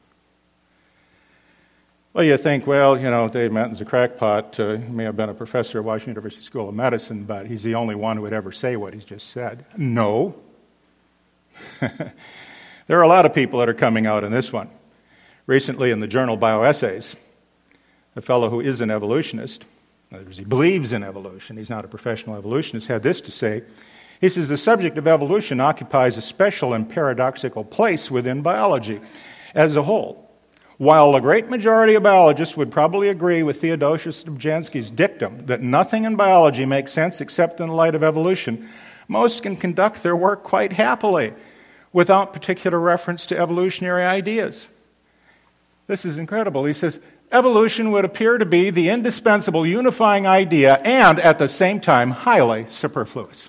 Well, you think, well, you know, Dave Menton's a crackpot. Uh, he may have been a professor at Washington University School of Medicine, but he's the only one who would ever say what he's just said. No. There are a lot of people that are coming out in this one. Recently in the journal Bioessays, a fellow who is an evolutionist In other words, he believes in evolution. He's not a professional evolutionist. Had this to say. He says, the subject of evolution occupies a special and paradoxical place within biology as a whole. While a great majority of biologists would probably agree with Theodosius Dobzhansky's dictum that nothing in biology makes sense except in the light of evolution, most can conduct their work quite happily without particular reference to evolutionary ideas. This is incredible. He says, evolution would appear to be the indispensable unifying idea and, at the same time, highly superfluous.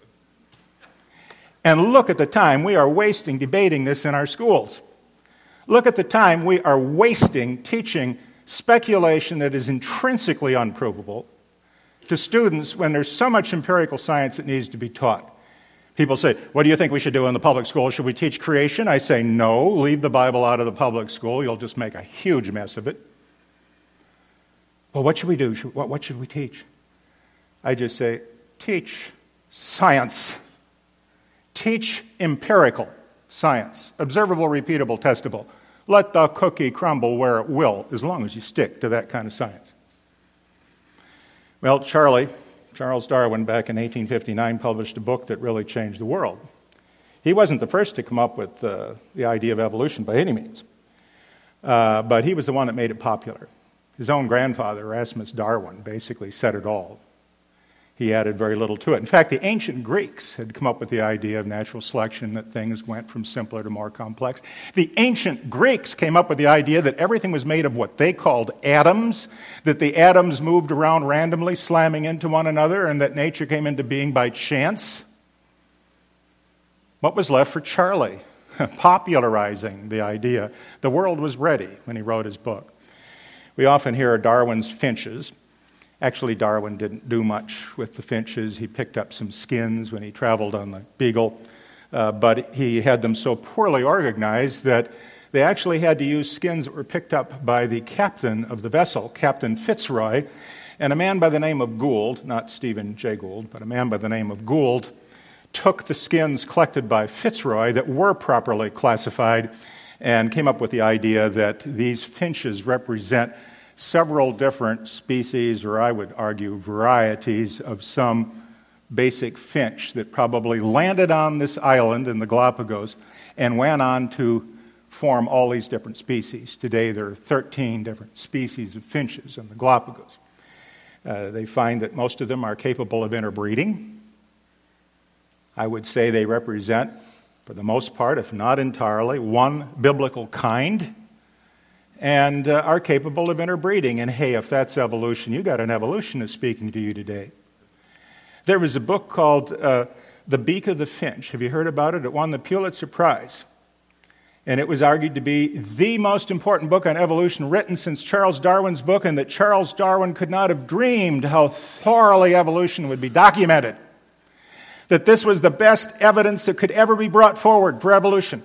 And look at the time we are wasting debating this in our schools. Look at the time we are wasting teaching speculation that is intrinsically unprovable to students when there's so much empirical science that needs to be taught. People say, what do you think we should do in the public school? Should we teach creation? I say, no, leave the Bible out of the public school. You'll just make a huge mess of it. Well, what should we do? What, what should we teach? I just say, teach science. Teach empirical science, observable, repeatable, testable. Let the cookie crumble where it will, as long as you stick to that kind of science. Well, Charlie, Charles Darwin, back in eighteen fifty-nine, published a book that really changed the world. He wasn't the first to come up with uh, the idea of evolution by any means, uh, but he was the one that made it popular. His own grandfather, Erasmus Darwin, basically said it all. He added very little to it. In fact, the ancient Greeks had come up with the idea of natural selection, that things went from simpler to more complex. The ancient Greeks came up with the idea that everything was made of what they called atoms, that the atoms moved around randomly, slamming into one another, and that nature came into being by chance. What was left for Charlie? Popularizing the idea. The world was ready when he wrote his book. We often hear of Darwin's finches. Actually, Darwin didn't do much with the finches. He picked up some skins when he traveled on the Beagle, uh, but he had them so poorly organized that they actually had to use skins that were picked up by the captain of the vessel, Captain Fitzroy, and a man by the name of Gould, not Stephen Jay Gould, but a man by the name of Gould, took the skins collected by Fitzroy that were properly classified and came up with the idea that these finches represent several different species, or I would argue varieties, of some basic finch that probably landed on this island in the Galapagos and went on to form all these different species. Today there are thirteen different species of finches in the Galapagos. Uh, they find that most of them are capable of interbreeding. I would say they represent, for the most part, if not entirely, one biblical kind, and uh, are capable of interbreeding. And hey, if that's evolution, you got an evolutionist speaking to you today. There was a book called uh, The Beak of the Finch. Have you heard about it? It won the Pulitzer Prize. And it was argued to be the most important book on evolution written since Charles Darwin's book, and that Charles Darwin could not have dreamed how thoroughly evolution would be documented. That this was the best evidence that could ever be brought forward for evolution.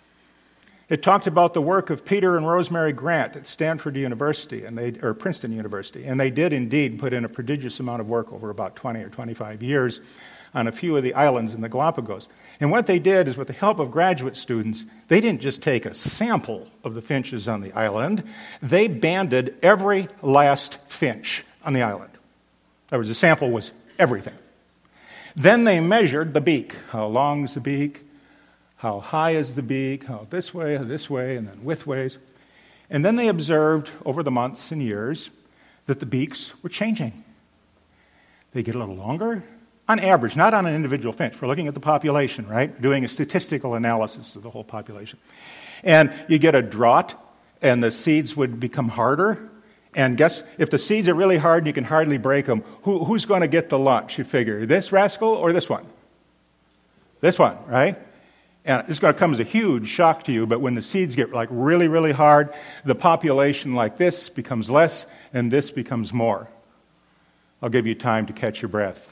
It talked about the work of Peter and Rosemary Grant at Stanford University, and they, or Princeton University, and they did indeed put in a prodigious amount of work over about twenty or twenty-five years on a few of the islands in the Galapagos. And what they did is, with the help of graduate students, they didn't just take a sample of the finches on the island, they banded every last finch on the island. In other words, the sample was everything. Then they measured the beak. How long is the beak? How high is the beak? How this way, this way, and then widthways. And then they observed over the months and years that the beaks were changing. They get a little longer, on average, not on an individual finch. We're looking at the population, right? Doing a statistical analysis of the whole population. And you get a drought, and the seeds would become harder. And guess, if the seeds are really hard and you can hardly break them, who, who's going to get the lunch, you figure? This rascal or this one? This one, right? And it's going to come as a huge shock to you, but when the seeds get like really, really hard, the population like this becomes less, and this becomes more. I'll give you time to catch your breath.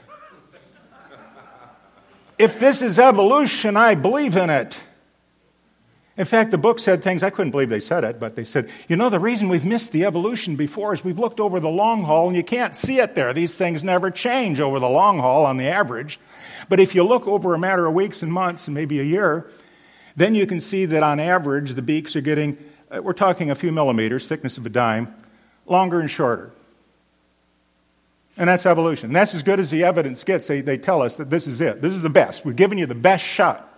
If this is evolution, I believe in it. In fact, the book said things, I couldn't believe they said it, but they said, you know, the reason we've missed the evolution before is we've looked over the long haul, and you can't see it there. These things never change over the long haul on the average. But if you look over a matter of weeks and months and maybe a year, then you can see that on average the beaks are getting, uh, we're talking a few millimeters, thickness of a dime, longer and shorter. And that's evolution. And that's as good as the evidence gets. They, they tell us that this is it. This is the best. We're giving you the best shot.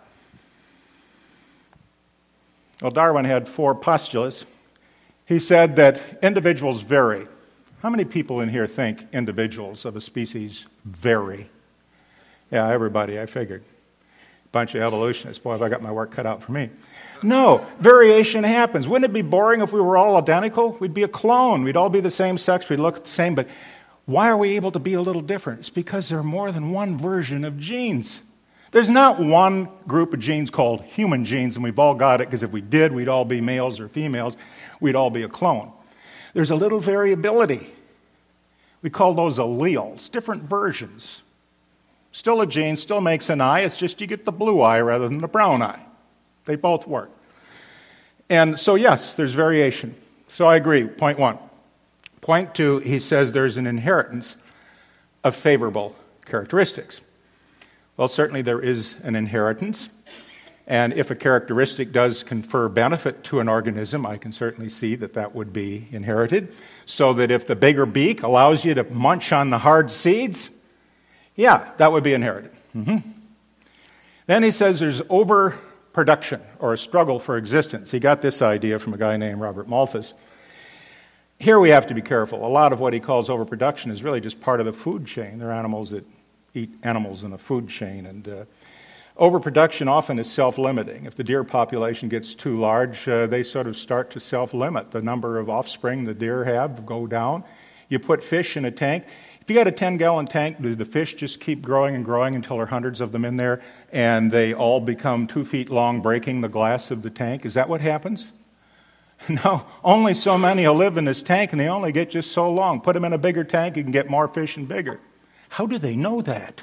Well, Darwin had four postulates. He said that individuals vary. How many people in here think individuals of a species vary? Yeah, everybody, I figured. Bunch of evolutionists. Boy, have I got my work cut out for me. No, variation happens. Wouldn't it be boring if we were all identical? We'd be a clone. We'd all be the same sex. We'd look the same. But why are we able to be a little different? It's because there are more than one version of genes. There's not one group of genes called human genes, and we've all got it, because if we did, we'd all be males or females. We'd all be a clone. There's a little variability. We call those alleles, different versions. Still a gene, still makes an eye. It's just you get the blue eye rather than the brown eye. They both work. And so, yes, there's variation. So I agree, point one. Point two, he says there's an inheritance of favorable characteristics. Well, certainly there is an inheritance. And if a characteristic does confer benefit to an organism, I can certainly see that that would be inherited. So that if the bigger beak allows you to munch on the hard seeds, yeah, that would be inherited. Mm-hmm. Then he says there's overproduction, or a struggle for existence. He got this idea from a guy named Robert Malthus. Here we have to be careful. A lot of what he calls overproduction is really just part of the food chain. There are animals that eat animals in the food chain, and uh, overproduction often is self-limiting. If the deer population gets too large, uh, they sort of start to self-limit. The number of offspring the deer have go down. You put fish in a tank. If you got a ten-gallon tank, do the fish just keep growing and growing until there are hundreds of them in there, and they all become two feet long, breaking the glass of the tank? Is that what happens? No, only so many will live in this tank, and they only get just so long. Put them in a bigger tank, you can get more fish and bigger. How do they know that?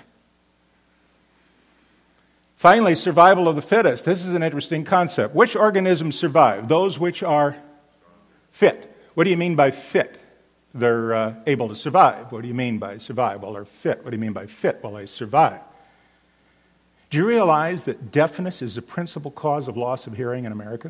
Finally, survival of the fittest. This is an interesting concept. Which organisms survive? Those which are fit. What do you mean by fit? They're uh, able to survive. What do you mean by survive? Well, they're fit. What do you mean by fit? Well, they survive. Do you realize that deafness is the principal cause of loss of hearing in America?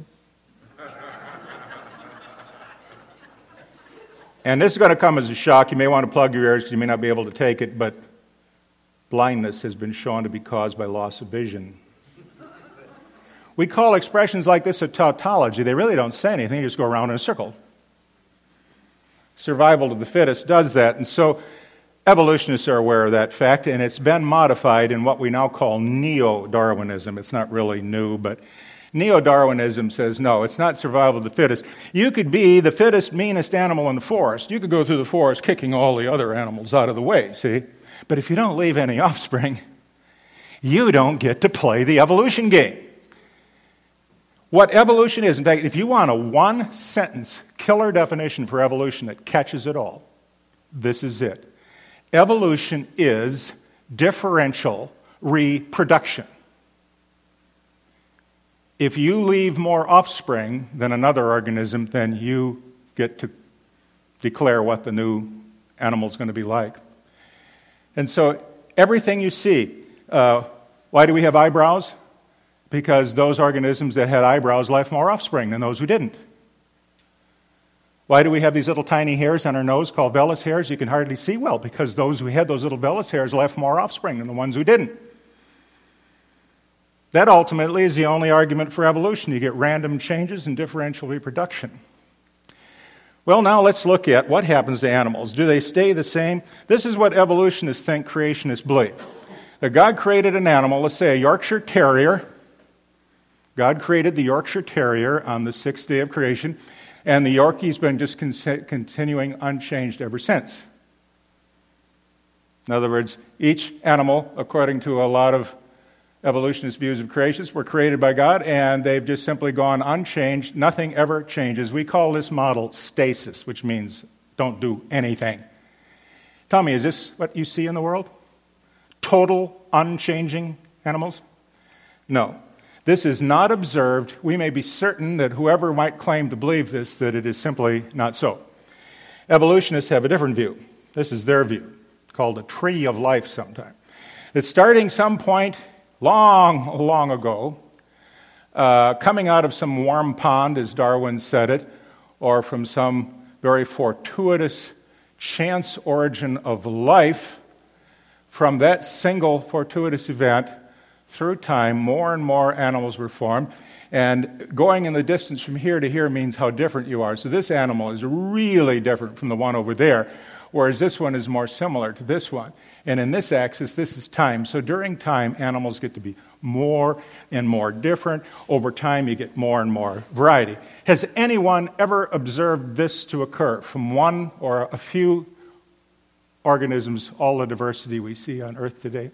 And this is going to come as a shock. You may want to plug your ears because you may not be able to take it, but blindness has been shown to be caused by loss of vision. We call expressions like this a tautology. They really don't say anything. They just go around in a circle. Survival of the fittest does that. And so evolutionists are aware of that fact, and it's been modified in what we now call neo-Darwinism. It's not really new, but neo-Darwinism says, no, it's not survival of the fittest. You could be the fittest, meanest animal in the forest. You could go through the forest kicking all the other animals out of the way, see? But if you don't leave any offspring, you don't get to play the evolution game. What evolution is, in fact, if you want a one-sentence killer definition for evolution that catches it all, this is it. Evolution is differential reproduction. If you leave more offspring than another organism, then you get to declare what the new animal is going to be like. And so everything you see, uh, why do we have eyebrows? Because those organisms that had eyebrows left more offspring than those who didn't. Why do we have these little tiny hairs on our nose called vellus hairs? You can hardly see well, because those who had those little vellus hairs left more offspring than the ones who didn't. That ultimately is the only argument for evolution. You get random changes in differential reproduction. Well, now let's look at what happens to animals. Do they stay the same? This is what evolutionists think, creationists believe. That God created an animal, let's say a Yorkshire Terrier. God created the Yorkshire Terrier on the sixth day of creation, and the Yorkie's been just con- continuing unchanged ever since. In other words, each animal, according to a lot of evolutionist views of creation, were created by God, and they've just simply gone unchanged. Nothing ever changes. We call this model stasis, which means don't do anything. Tell me, is this what you see in the world? Total unchanging animals? No. This is not observed. We may be certain that whoever might claim to believe this, that it is simply not so. Evolutionists have a different view. This is their view, called a tree of life sometime. It's starting some point long, long ago, uh, coming out of some warm pond, as Darwin said it, or from some very fortuitous chance origin of life, from that single fortuitous event, through time, more and more animals were formed. And going in the distance from here to here means how different you are. So this animal is really different from the one over there, whereas this one is more similar to this one. And in this axis, this is time. So during time, animals get to be more and more different. Over time, you get more and more variety. Has anyone ever observed this to occur from one or a few organisms, all the diversity we see on Earth today?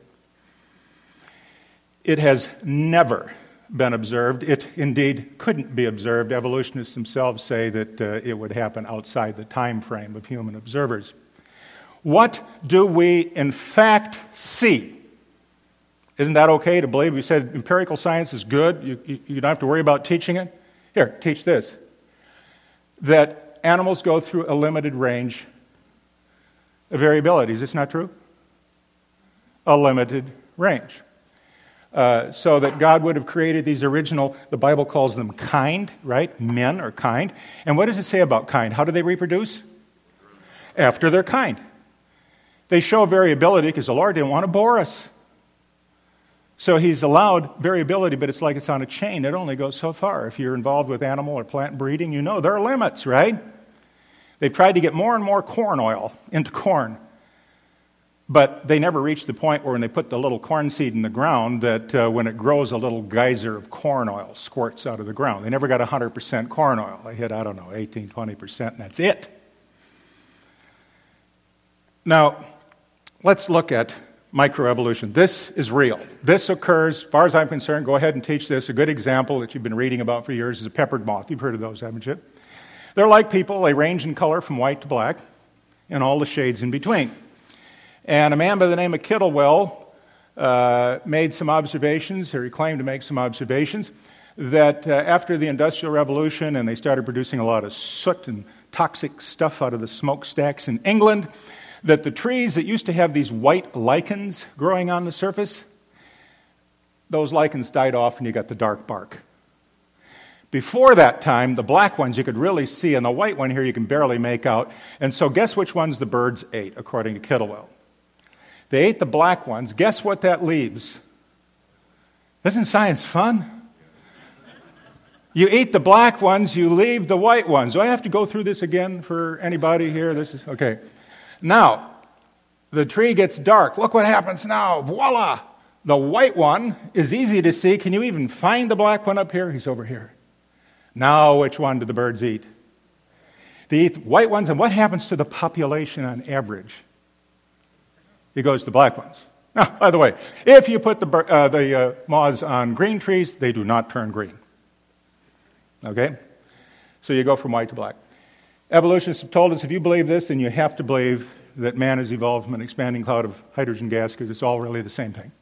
It has never been observed. It indeed couldn't be observed. Evolutionists themselves say that uh, it would happen outside the time frame of human observers. What do we in fact see? Isn't that okay to believe? We said empirical science is good. You, you, you don't have to worry about teaching it. Here, teach this. That animals go through a limited range of variability. Is this not true? A limited range. Uh, so that God would have created these original, the Bible calls them kind, right? Men are kind. And what does it say about kind? How do they reproduce? After their kind. They show variability because the Lord didn't want to bore us. So he's allowed variability, but it's like it's on a chain. It only goes so far. If you're involved with animal or plant breeding, you know there are limits, right? They've tried to get more and more corn oil into corn. But they never reached the point where when they put the little corn seed in the ground that uh, when it grows, a little geyser of corn oil squirts out of the ground. They never got one hundred percent corn oil. They hit, I don't know, eighteen, twenty percent, and that's it. Now, let's look at microevolution. This is real. This occurs, as far as I'm concerned, go ahead and teach this. A good example that you've been reading about for years is a peppered moth. You've heard of those, haven't you? They're like people. They range in color from white to black and all the shades in between. And a man by the name of Kittlewell uh, made some observations, or he claimed to make some observations, that uh, after the Industrial Revolution and they started producing a lot of soot and toxic stuff out of the smokestacks in England, that the trees that used to have these white lichens growing on the surface, those lichens died off and you got the dark bark. Before that time, the black ones you could really see, and the white one here you can barely make out. And so guess which ones the birds ate, according to Kittlewell? They ate the black ones. Guess what that leaves? Isn't science fun? You eat the black ones, you leave the white ones. Do I have to go through this again for anybody here? This is okay. Now, the tree gets dark. Look what happens now. Voila! The white one is easy to see. Can you even find the black one up here? He's over here. Now, which one do the birds eat? They eat white ones, and what happens to the population on average? It goes to black ones. Now, by the way, if you put the, uh, the uh, moths on green trees, they do not turn green. Okay? So you go from white to black. Evolutionists have told us if you believe this, then you have to believe that man has evolved from an expanding cloud of hydrogen gas because it's all really the same thing.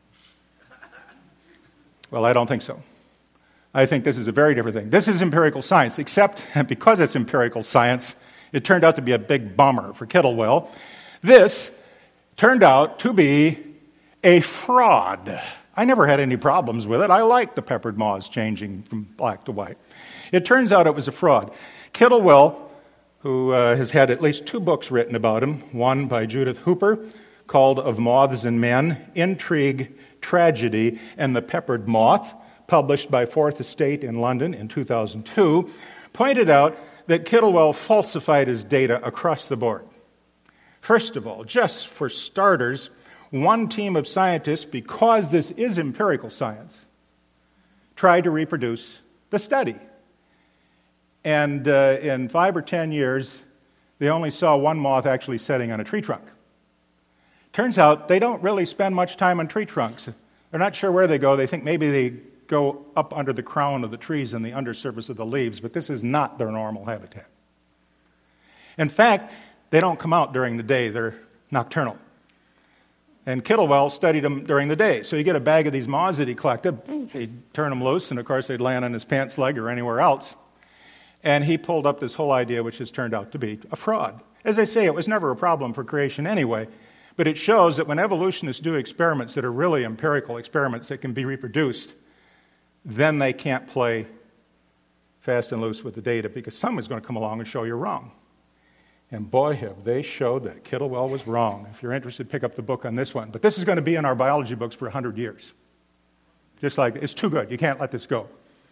Well, I don't think so. I think this is a very different thing. This is empirical science, except because it's empirical science, it turned out to be a big bummer for Kittlewell. This turned out to be a fraud. I never had any problems with it. I like the peppered moths changing from black to white. It turns out it was a fraud. Kittlewell, who uh, has had at least two books written about him, one by Judith Hooper called Of Moths and Men, Intrigue, Tragedy, and the Peppered Moth, published by Fourth Estate in London in two thousand two, pointed out that Kittlewell falsified his data across the board. First of all, just for starters, one team of scientists, because this is empirical science, tried to reproduce the study. And uh, in five or ten years, they only saw one moth actually sitting on a tree trunk. Turns out they don't really spend much time on tree trunks. They're not sure where they go. They think maybe they go up under the crown of the trees and the undersurface of the leaves, but this is not their normal habitat. In fact, they don't come out during the day. They're nocturnal. And Kittlewell studied them during the day. So you get a bag of these moths that he collected, he'd turn them loose, and of course they'd land on his pants leg or anywhere else. And he pulled up this whole idea, which has turned out to be a fraud. As I say, it was never a problem for creation anyway, but it shows that when evolutionists do experiments that are really empirical experiments that can be reproduced, then they can't play fast and loose with the data because someone's going to come along and show you're wrong. And boy, have they showed that Kittlewell was wrong. If you're interested, pick up the book on this one. But this is going to be in our biology books for one hundred years. Just like, it's too good. You can't let this go.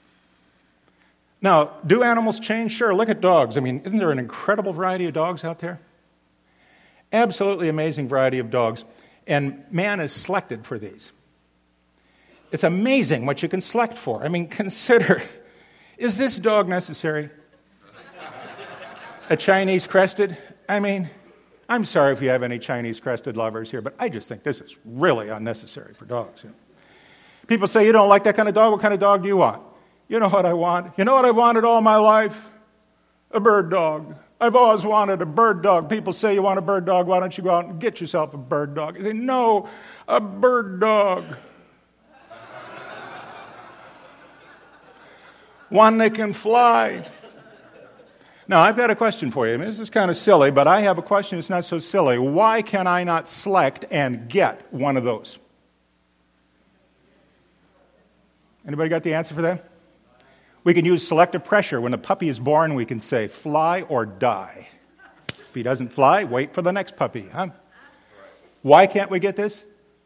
Now, do animals change? Sure. Look at dogs. I mean, isn't there an incredible variety of dogs out there? Absolutely amazing variety of dogs. And man is selected for these. It's amazing what you can select for. I mean, consider, is this dog necessary? A Chinese crested? I mean, I'm sorry if you have any Chinese crested lovers here, but I just think this is really unnecessary for dogs. You know? People say, you don't like that kind of dog? What kind of dog do you want? You know what I want? You know what I wanted all my life? A bird dog. I've always wanted a bird dog. People say you want a bird dog. Why don't you go out and get yourself a bird dog? I say, no, a bird dog. One that can fly. Now, I've got a question for you. I mean, this is kind of silly, but I have a question that's not so silly. Why can I not select and get one of those? Anybody got the answer for that? We can use selective pressure. When the puppy is born, we can say, fly or die. If he doesn't fly, wait for the next puppy. Huh? Why can't we get this?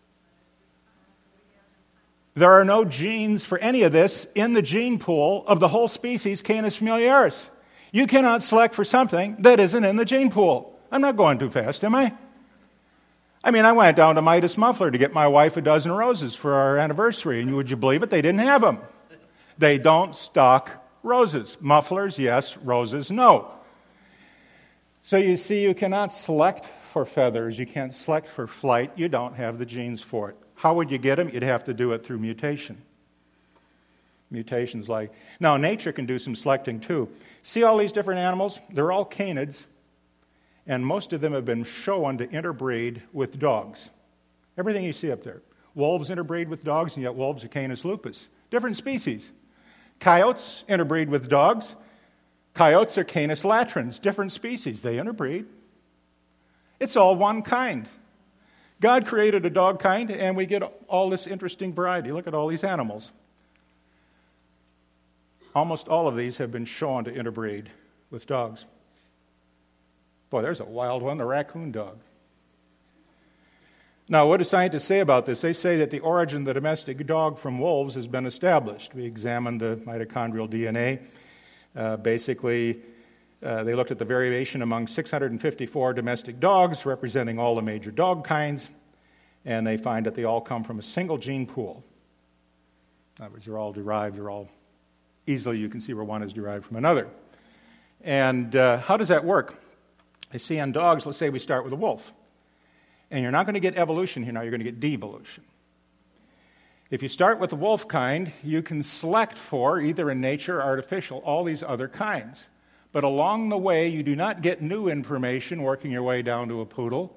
There are no genes for any of this in the gene pool of the whole species Canis familiaris. You cannot select for something that isn't in the gene pool. I'm not going too fast, am I? I mean, I went down to Midas Muffler to get my wife a dozen roses for our anniversary, and would you believe it? They didn't have them. They don't stock roses. Mufflers, yes. Roses, no. So you see, you cannot select for feathers. You can't select for flight. You don't have the genes for it. How would you get them? You'd have to do it through mutation. Mutations like... Now, nature can do some selecting too. See all these different animals? They're all canids, and most of them have been shown to interbreed with dogs. Everything you see up there. Wolves interbreed with dogs, and yet wolves are Canis lupus. Different species. Coyotes interbreed with dogs. Coyotes are Canis latrans. Different species. They interbreed. It's all one kind. God created a dog kind, and we get all this interesting variety. Look at all these animals. Almost all of these have been shown to interbreed with dogs. Boy, there's a wild one, the raccoon dog. Now, what do scientists say about this? They say that the origin of the domestic dog from wolves has been established. We examined the mitochondrial D N A. Uh, basically, uh, they looked at the variation among six hundred fifty-four domestic dogs, representing all the major dog kinds, and they find that they all come from a single gene pool. In other words, they're all derived, they're all easily, you can see where one is derived from another. And uh, how does that work? I see on dogs, let's say we start with a wolf. And you're not going to get evolution here now, you're going to get devolution. If you start with the wolf kind, you can select for, either in nature or artificial, all these other kinds. But along the way, you do not get new information working your way down to a poodle.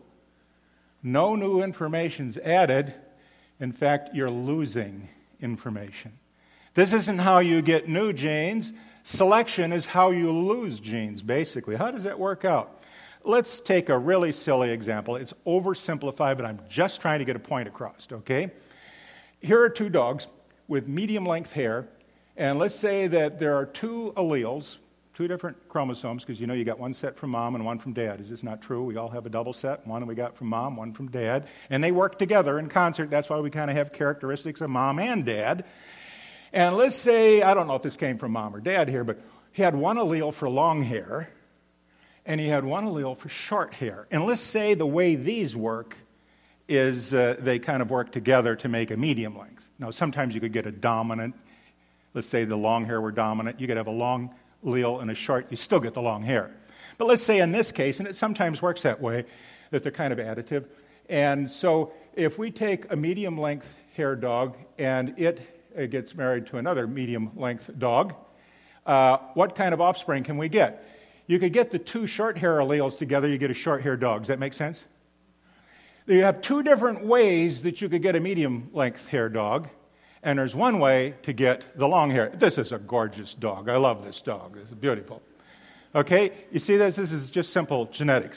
No new information's added. In fact, you're losing information. This isn't how you get new genes. Selection is how you lose genes, basically. How does that work out? Let's take a really silly example. It's oversimplified, but I'm just trying to get a point across, okay? Here are two dogs with medium-length hair, and let's say that there are two alleles, two different chromosomes, because you know you got one set from mom and one from dad. Is this not true? We all have a double set, one we got from mom, one from dad, and they work together in concert. That's why we kind of have characteristics of mom and dad. And let's say, I don't know if this came from mom or dad here, but he had one allele for long hair, and he had one allele for short hair. And let's say the way these work is uh, they kind of work together to make a medium length. Now, sometimes you could get a dominant. Let's say the long hair were dominant. You could have a long allele and a short. You still get the long hair. But let's say in this case, and it sometimes works that way, that they're kind of additive. And so if we take a medium length hair dog and it, it gets married to another medium length dog, uh, what kind of offspring can we get? You could get the two short hair alleles together, you get a short hair dog. Does that make sense? You have two different ways that you could get a medium length hair dog, and there's one way to get the long hair. This is a gorgeous dog. I love this dog. It's beautiful. Okay, you see this? This is just simple genetics.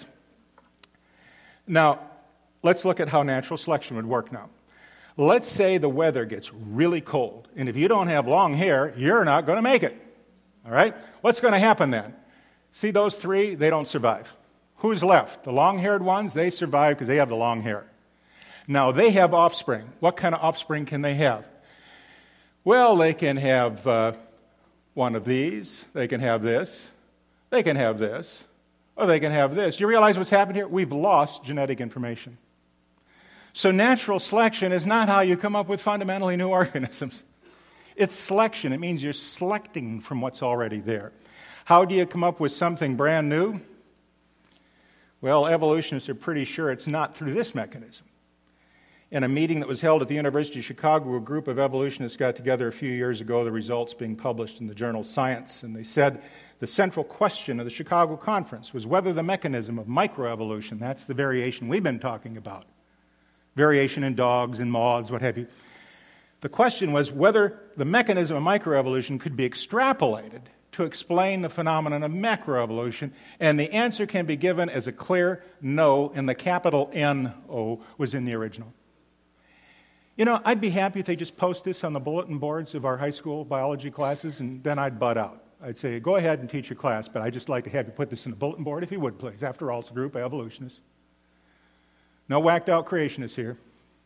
Now, let's look at how natural selection would work now. Let's say the weather gets really cold, and if you don't have long hair, you're not going to make it. All right? What's going to happen then? See those three? They don't survive. Who's left? The long-haired ones, they survive because they have the long hair. Now, they have offspring. What kind of offspring can they have? Well, they can have uh, one of these. They can have this. They can have this. Or they can have this. Do you realize what's happened here? We've lost genetic information. So natural selection is not how you come up with fundamentally new organisms. It's selection. It means you're selecting from what's already there. How do you come up with something brand new? Well, evolutionists are pretty sure it's not through this mechanism. In a meeting that was held at the University of Chicago, a group of evolutionists got together a few years ago, the results being published in the journal Science, and they said the central question of the Chicago conference was whether the mechanism of microevolution, that's the variation we've been talking about, variation in dogs and moths, what have you. The question was whether the mechanism of microevolution could be extrapolated to explain the phenomenon of macroevolution, and the answer can be given as a clear no, and the capital N O was in the original. You know, I'd be happy if they just post this on the bulletin boards of our high school biology classes, and then I'd butt out. I'd say, go ahead and teach your class, but I'd just like to have you put this in the bulletin board, if you would, please. After all, it's a group of evolutionists. No whacked-out creationists here.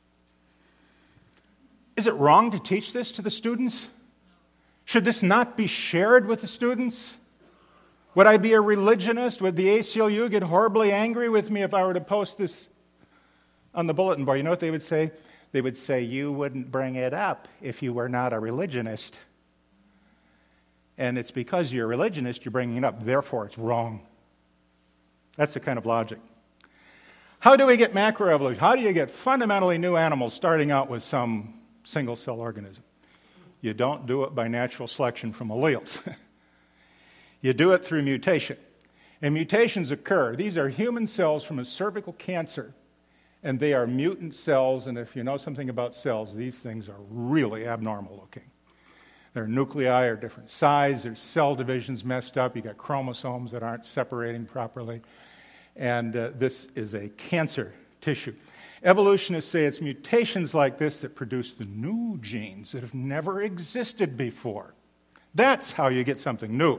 Is it wrong to teach this to the students? Should this not be shared with the students? Would I be a religionist? Would the A C L U get horribly angry with me if I were to post this on the bulletin board? You know what they would say? They would say, you wouldn't bring it up if you were not a religionist. And it's because you're a religionist you're bringing it up. Therefore, it's wrong. That's the kind of logic. How do we get macroevolution? How do you get fundamentally new animals starting out with some single-cell organism? You don't do it by natural selection from alleles. You do it through mutation. And mutations occur. These are human cells from a cervical cancer, and they are mutant cells, and if you know something about cells, these things are really abnormal looking. Their nuclei are different size, their cell division's messed up, you got chromosomes that aren't separating properly, and uh, this is a cancer tissue. Evolutionists say it's mutations like this that produce the new genes that have never existed before. That's how you get something new.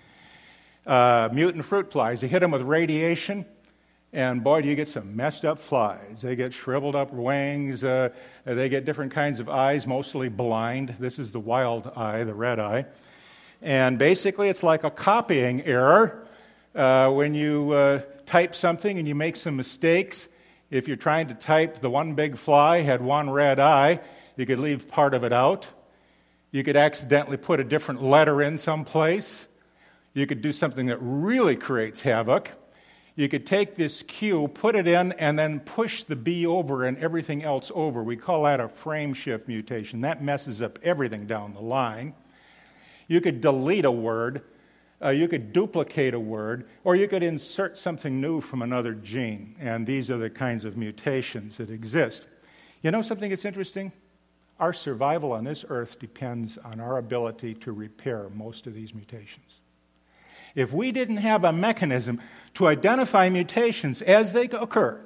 Uh, mutant fruit flies, you hit them with radiation, and boy, do you get some messed up flies. They get shriveled up wings, uh, they get different kinds of eyes, mostly blind. This is the wild eye, the red eye. And basically it's like a copying error. Uh, when you uh, type something and you make some mistakes, if you're trying to type the one big fly had one red eye, you could leave part of it out. You could accidentally put a different letter in someplace. You could do something that really creates havoc. You could take this Q, put it in, and then push the B over and everything else over. We call that a frame shift mutation. That messes up everything down the line. You could delete a word. Uh, you could duplicate a word, or you could insert something new from another gene, and these are the kinds of mutations that exist. You know something that's interesting? Our survival on this earth depends on our ability to repair most of these mutations. If we didn't have a mechanism to identify mutations as they occur,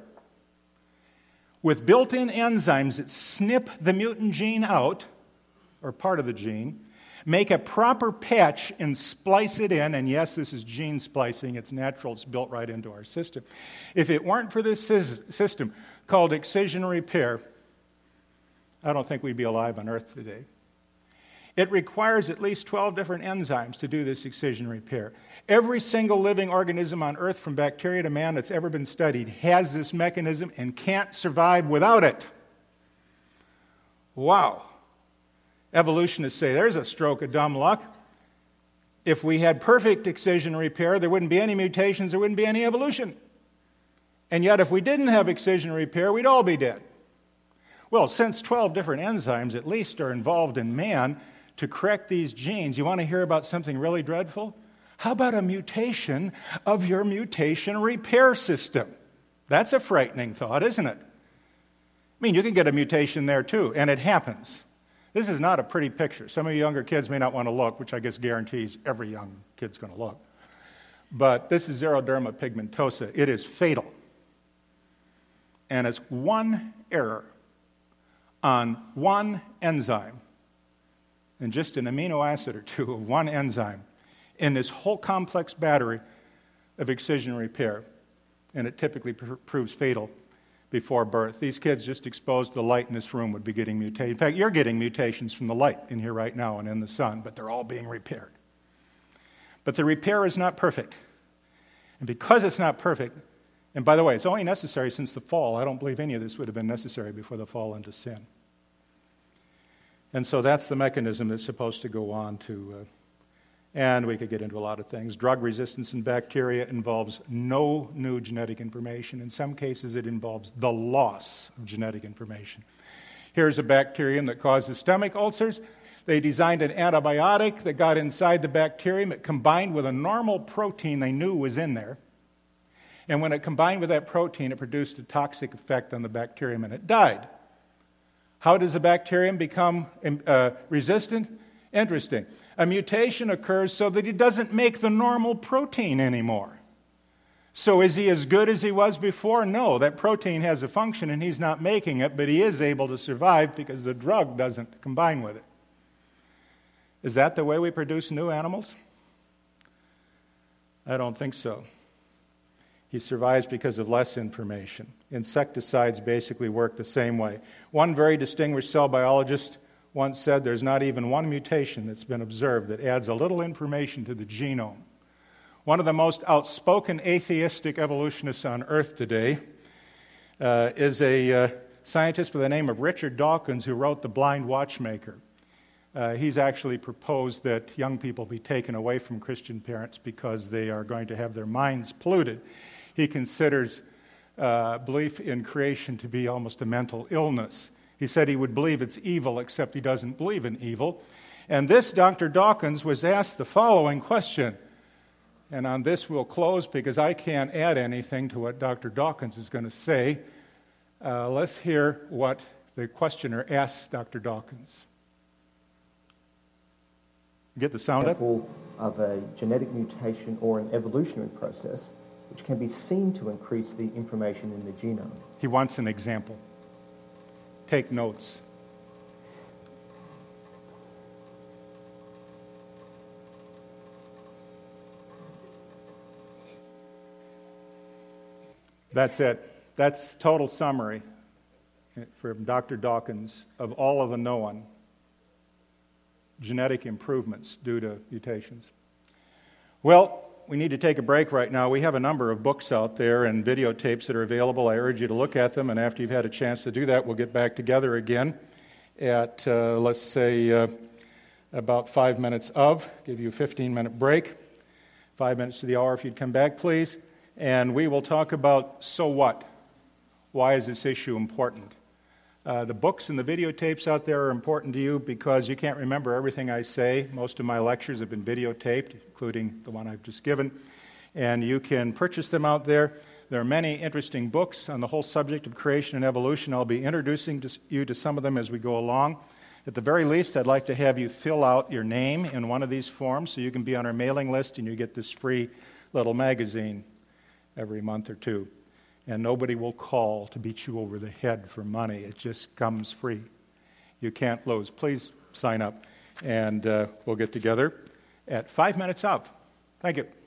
with built-in enzymes that snip the mutant gene out, or part of the gene, make a proper patch and splice it in, and yes, this is gene splicing, it's natural, it's built right into our system. If it weren't for this system called excision repair, I don't think we'd be alive on Earth today. It requires at least twelve different enzymes to do this excision repair. Every single living organism on Earth, from bacteria to man that's ever been studied, has this mechanism and can't survive without it. Wow. Evolutionists say there's a stroke of dumb luck. If we had perfect excision repair, there wouldn't be any mutations, there wouldn't be any evolution. And yet, if we didn't have excision repair, we'd all be dead. Well, since twelve different enzymes at least are involved in man to correct these genes, you want to hear about something really dreadful? How about a mutation of your mutation repair system? That's a frightening thought, isn't it? I mean, you can get a mutation there too, and it happens. This is not a pretty picture. Some of you younger kids may not want to look, which I guess guarantees every young kid's going to look. But this is xeroderma pigmentosa. It is fatal. And it's one error on one enzyme, and just an amino acid or two of one enzyme, in this whole complex battery of excision repair, and it typically pr- proves fatal before birth. These kids just exposed to the light in this room would be getting mutated. In fact, you're getting mutations from the light in here right now and in the sun, but they're all being repaired. But the repair is not perfect. And because it's not perfect, and by the way, it's only necessary since the fall. I don't believe any of this would have been necessary before the fall into sin. And so that's the mechanism that's supposed to go on to, uh, and we could get into a lot of things. Drug resistance in bacteria involves no new genetic information. In some cases, it involves the loss of genetic information. Here's a bacterium that causes stomach ulcers. They designed an antibiotic that got inside the bacterium. It combined with a normal protein they knew was in there. And when it combined with that protein, it produced a toxic effect on the bacterium, and it died. How does a bacterium become uh, resistant? Interesting. A mutation occurs so that it doesn't make the normal protein anymore. So is he as good as he was before? No, that protein has a function and he's not making it, but he is able to survive because the drug doesn't combine with it. Is that the way we produce new animals? I don't think so. He survives because of less information. Insecticides basically work the same way. One very distinguished cell biologist once said there's not even one mutation that's been observed that adds a little information to the genome. One of the most outspoken atheistic evolutionists on Earth today uh, is a uh, scientist by the name of Richard Dawkins, who wrote The Blind Watchmaker. Uh, he's actually proposed that young people be taken away from Christian parents because they are going to have their minds polluted. He considers uh, belief in creation to be almost a mental illness. He said he would believe it's evil, except he doesn't believe in evil. And this Doctor Dawkins was asked the following question. And on this we'll close because I can't add anything to what Doctor Dawkins is going to say. Uh, let's hear what the questioner asks Doctor Dawkins. Get the sound up? Of a genetic mutation or an evolutionary process which can be seen to increase the information in the genome. He wants an example. Take notes. That's it. That's total summary from Doctor Dawkins of all of the known genetic improvements due to mutations. Well, we need to take a break right now. We have a number of books out there and videotapes that are available. I urge you to look at them, and after you've had a chance to do that, we'll get back together again at, uh, let's say, uh, about five minutes of. Give you a fifteen-minute break. Five minutes to the hour if you'd come back, please. And we will talk about so what? Why is this issue important? Uh, the books and the videotapes out there are important to you because you can't remember everything I say. Most of my lectures have been videotaped, including the one I've just given. And you can purchase them out there. There are many interesting books on the whole subject of creation and evolution. I'll be introducing to you to some of them as we go along. At the very least, I'd like to have you fill out your name in one of these forms so you can be on our mailing list and you get this free little magazine every month or two. And nobody will call to beat you over the head for money. It just comes free. You can't lose. Please sign up, and uh, we'll get together at five minutes up. Thank you.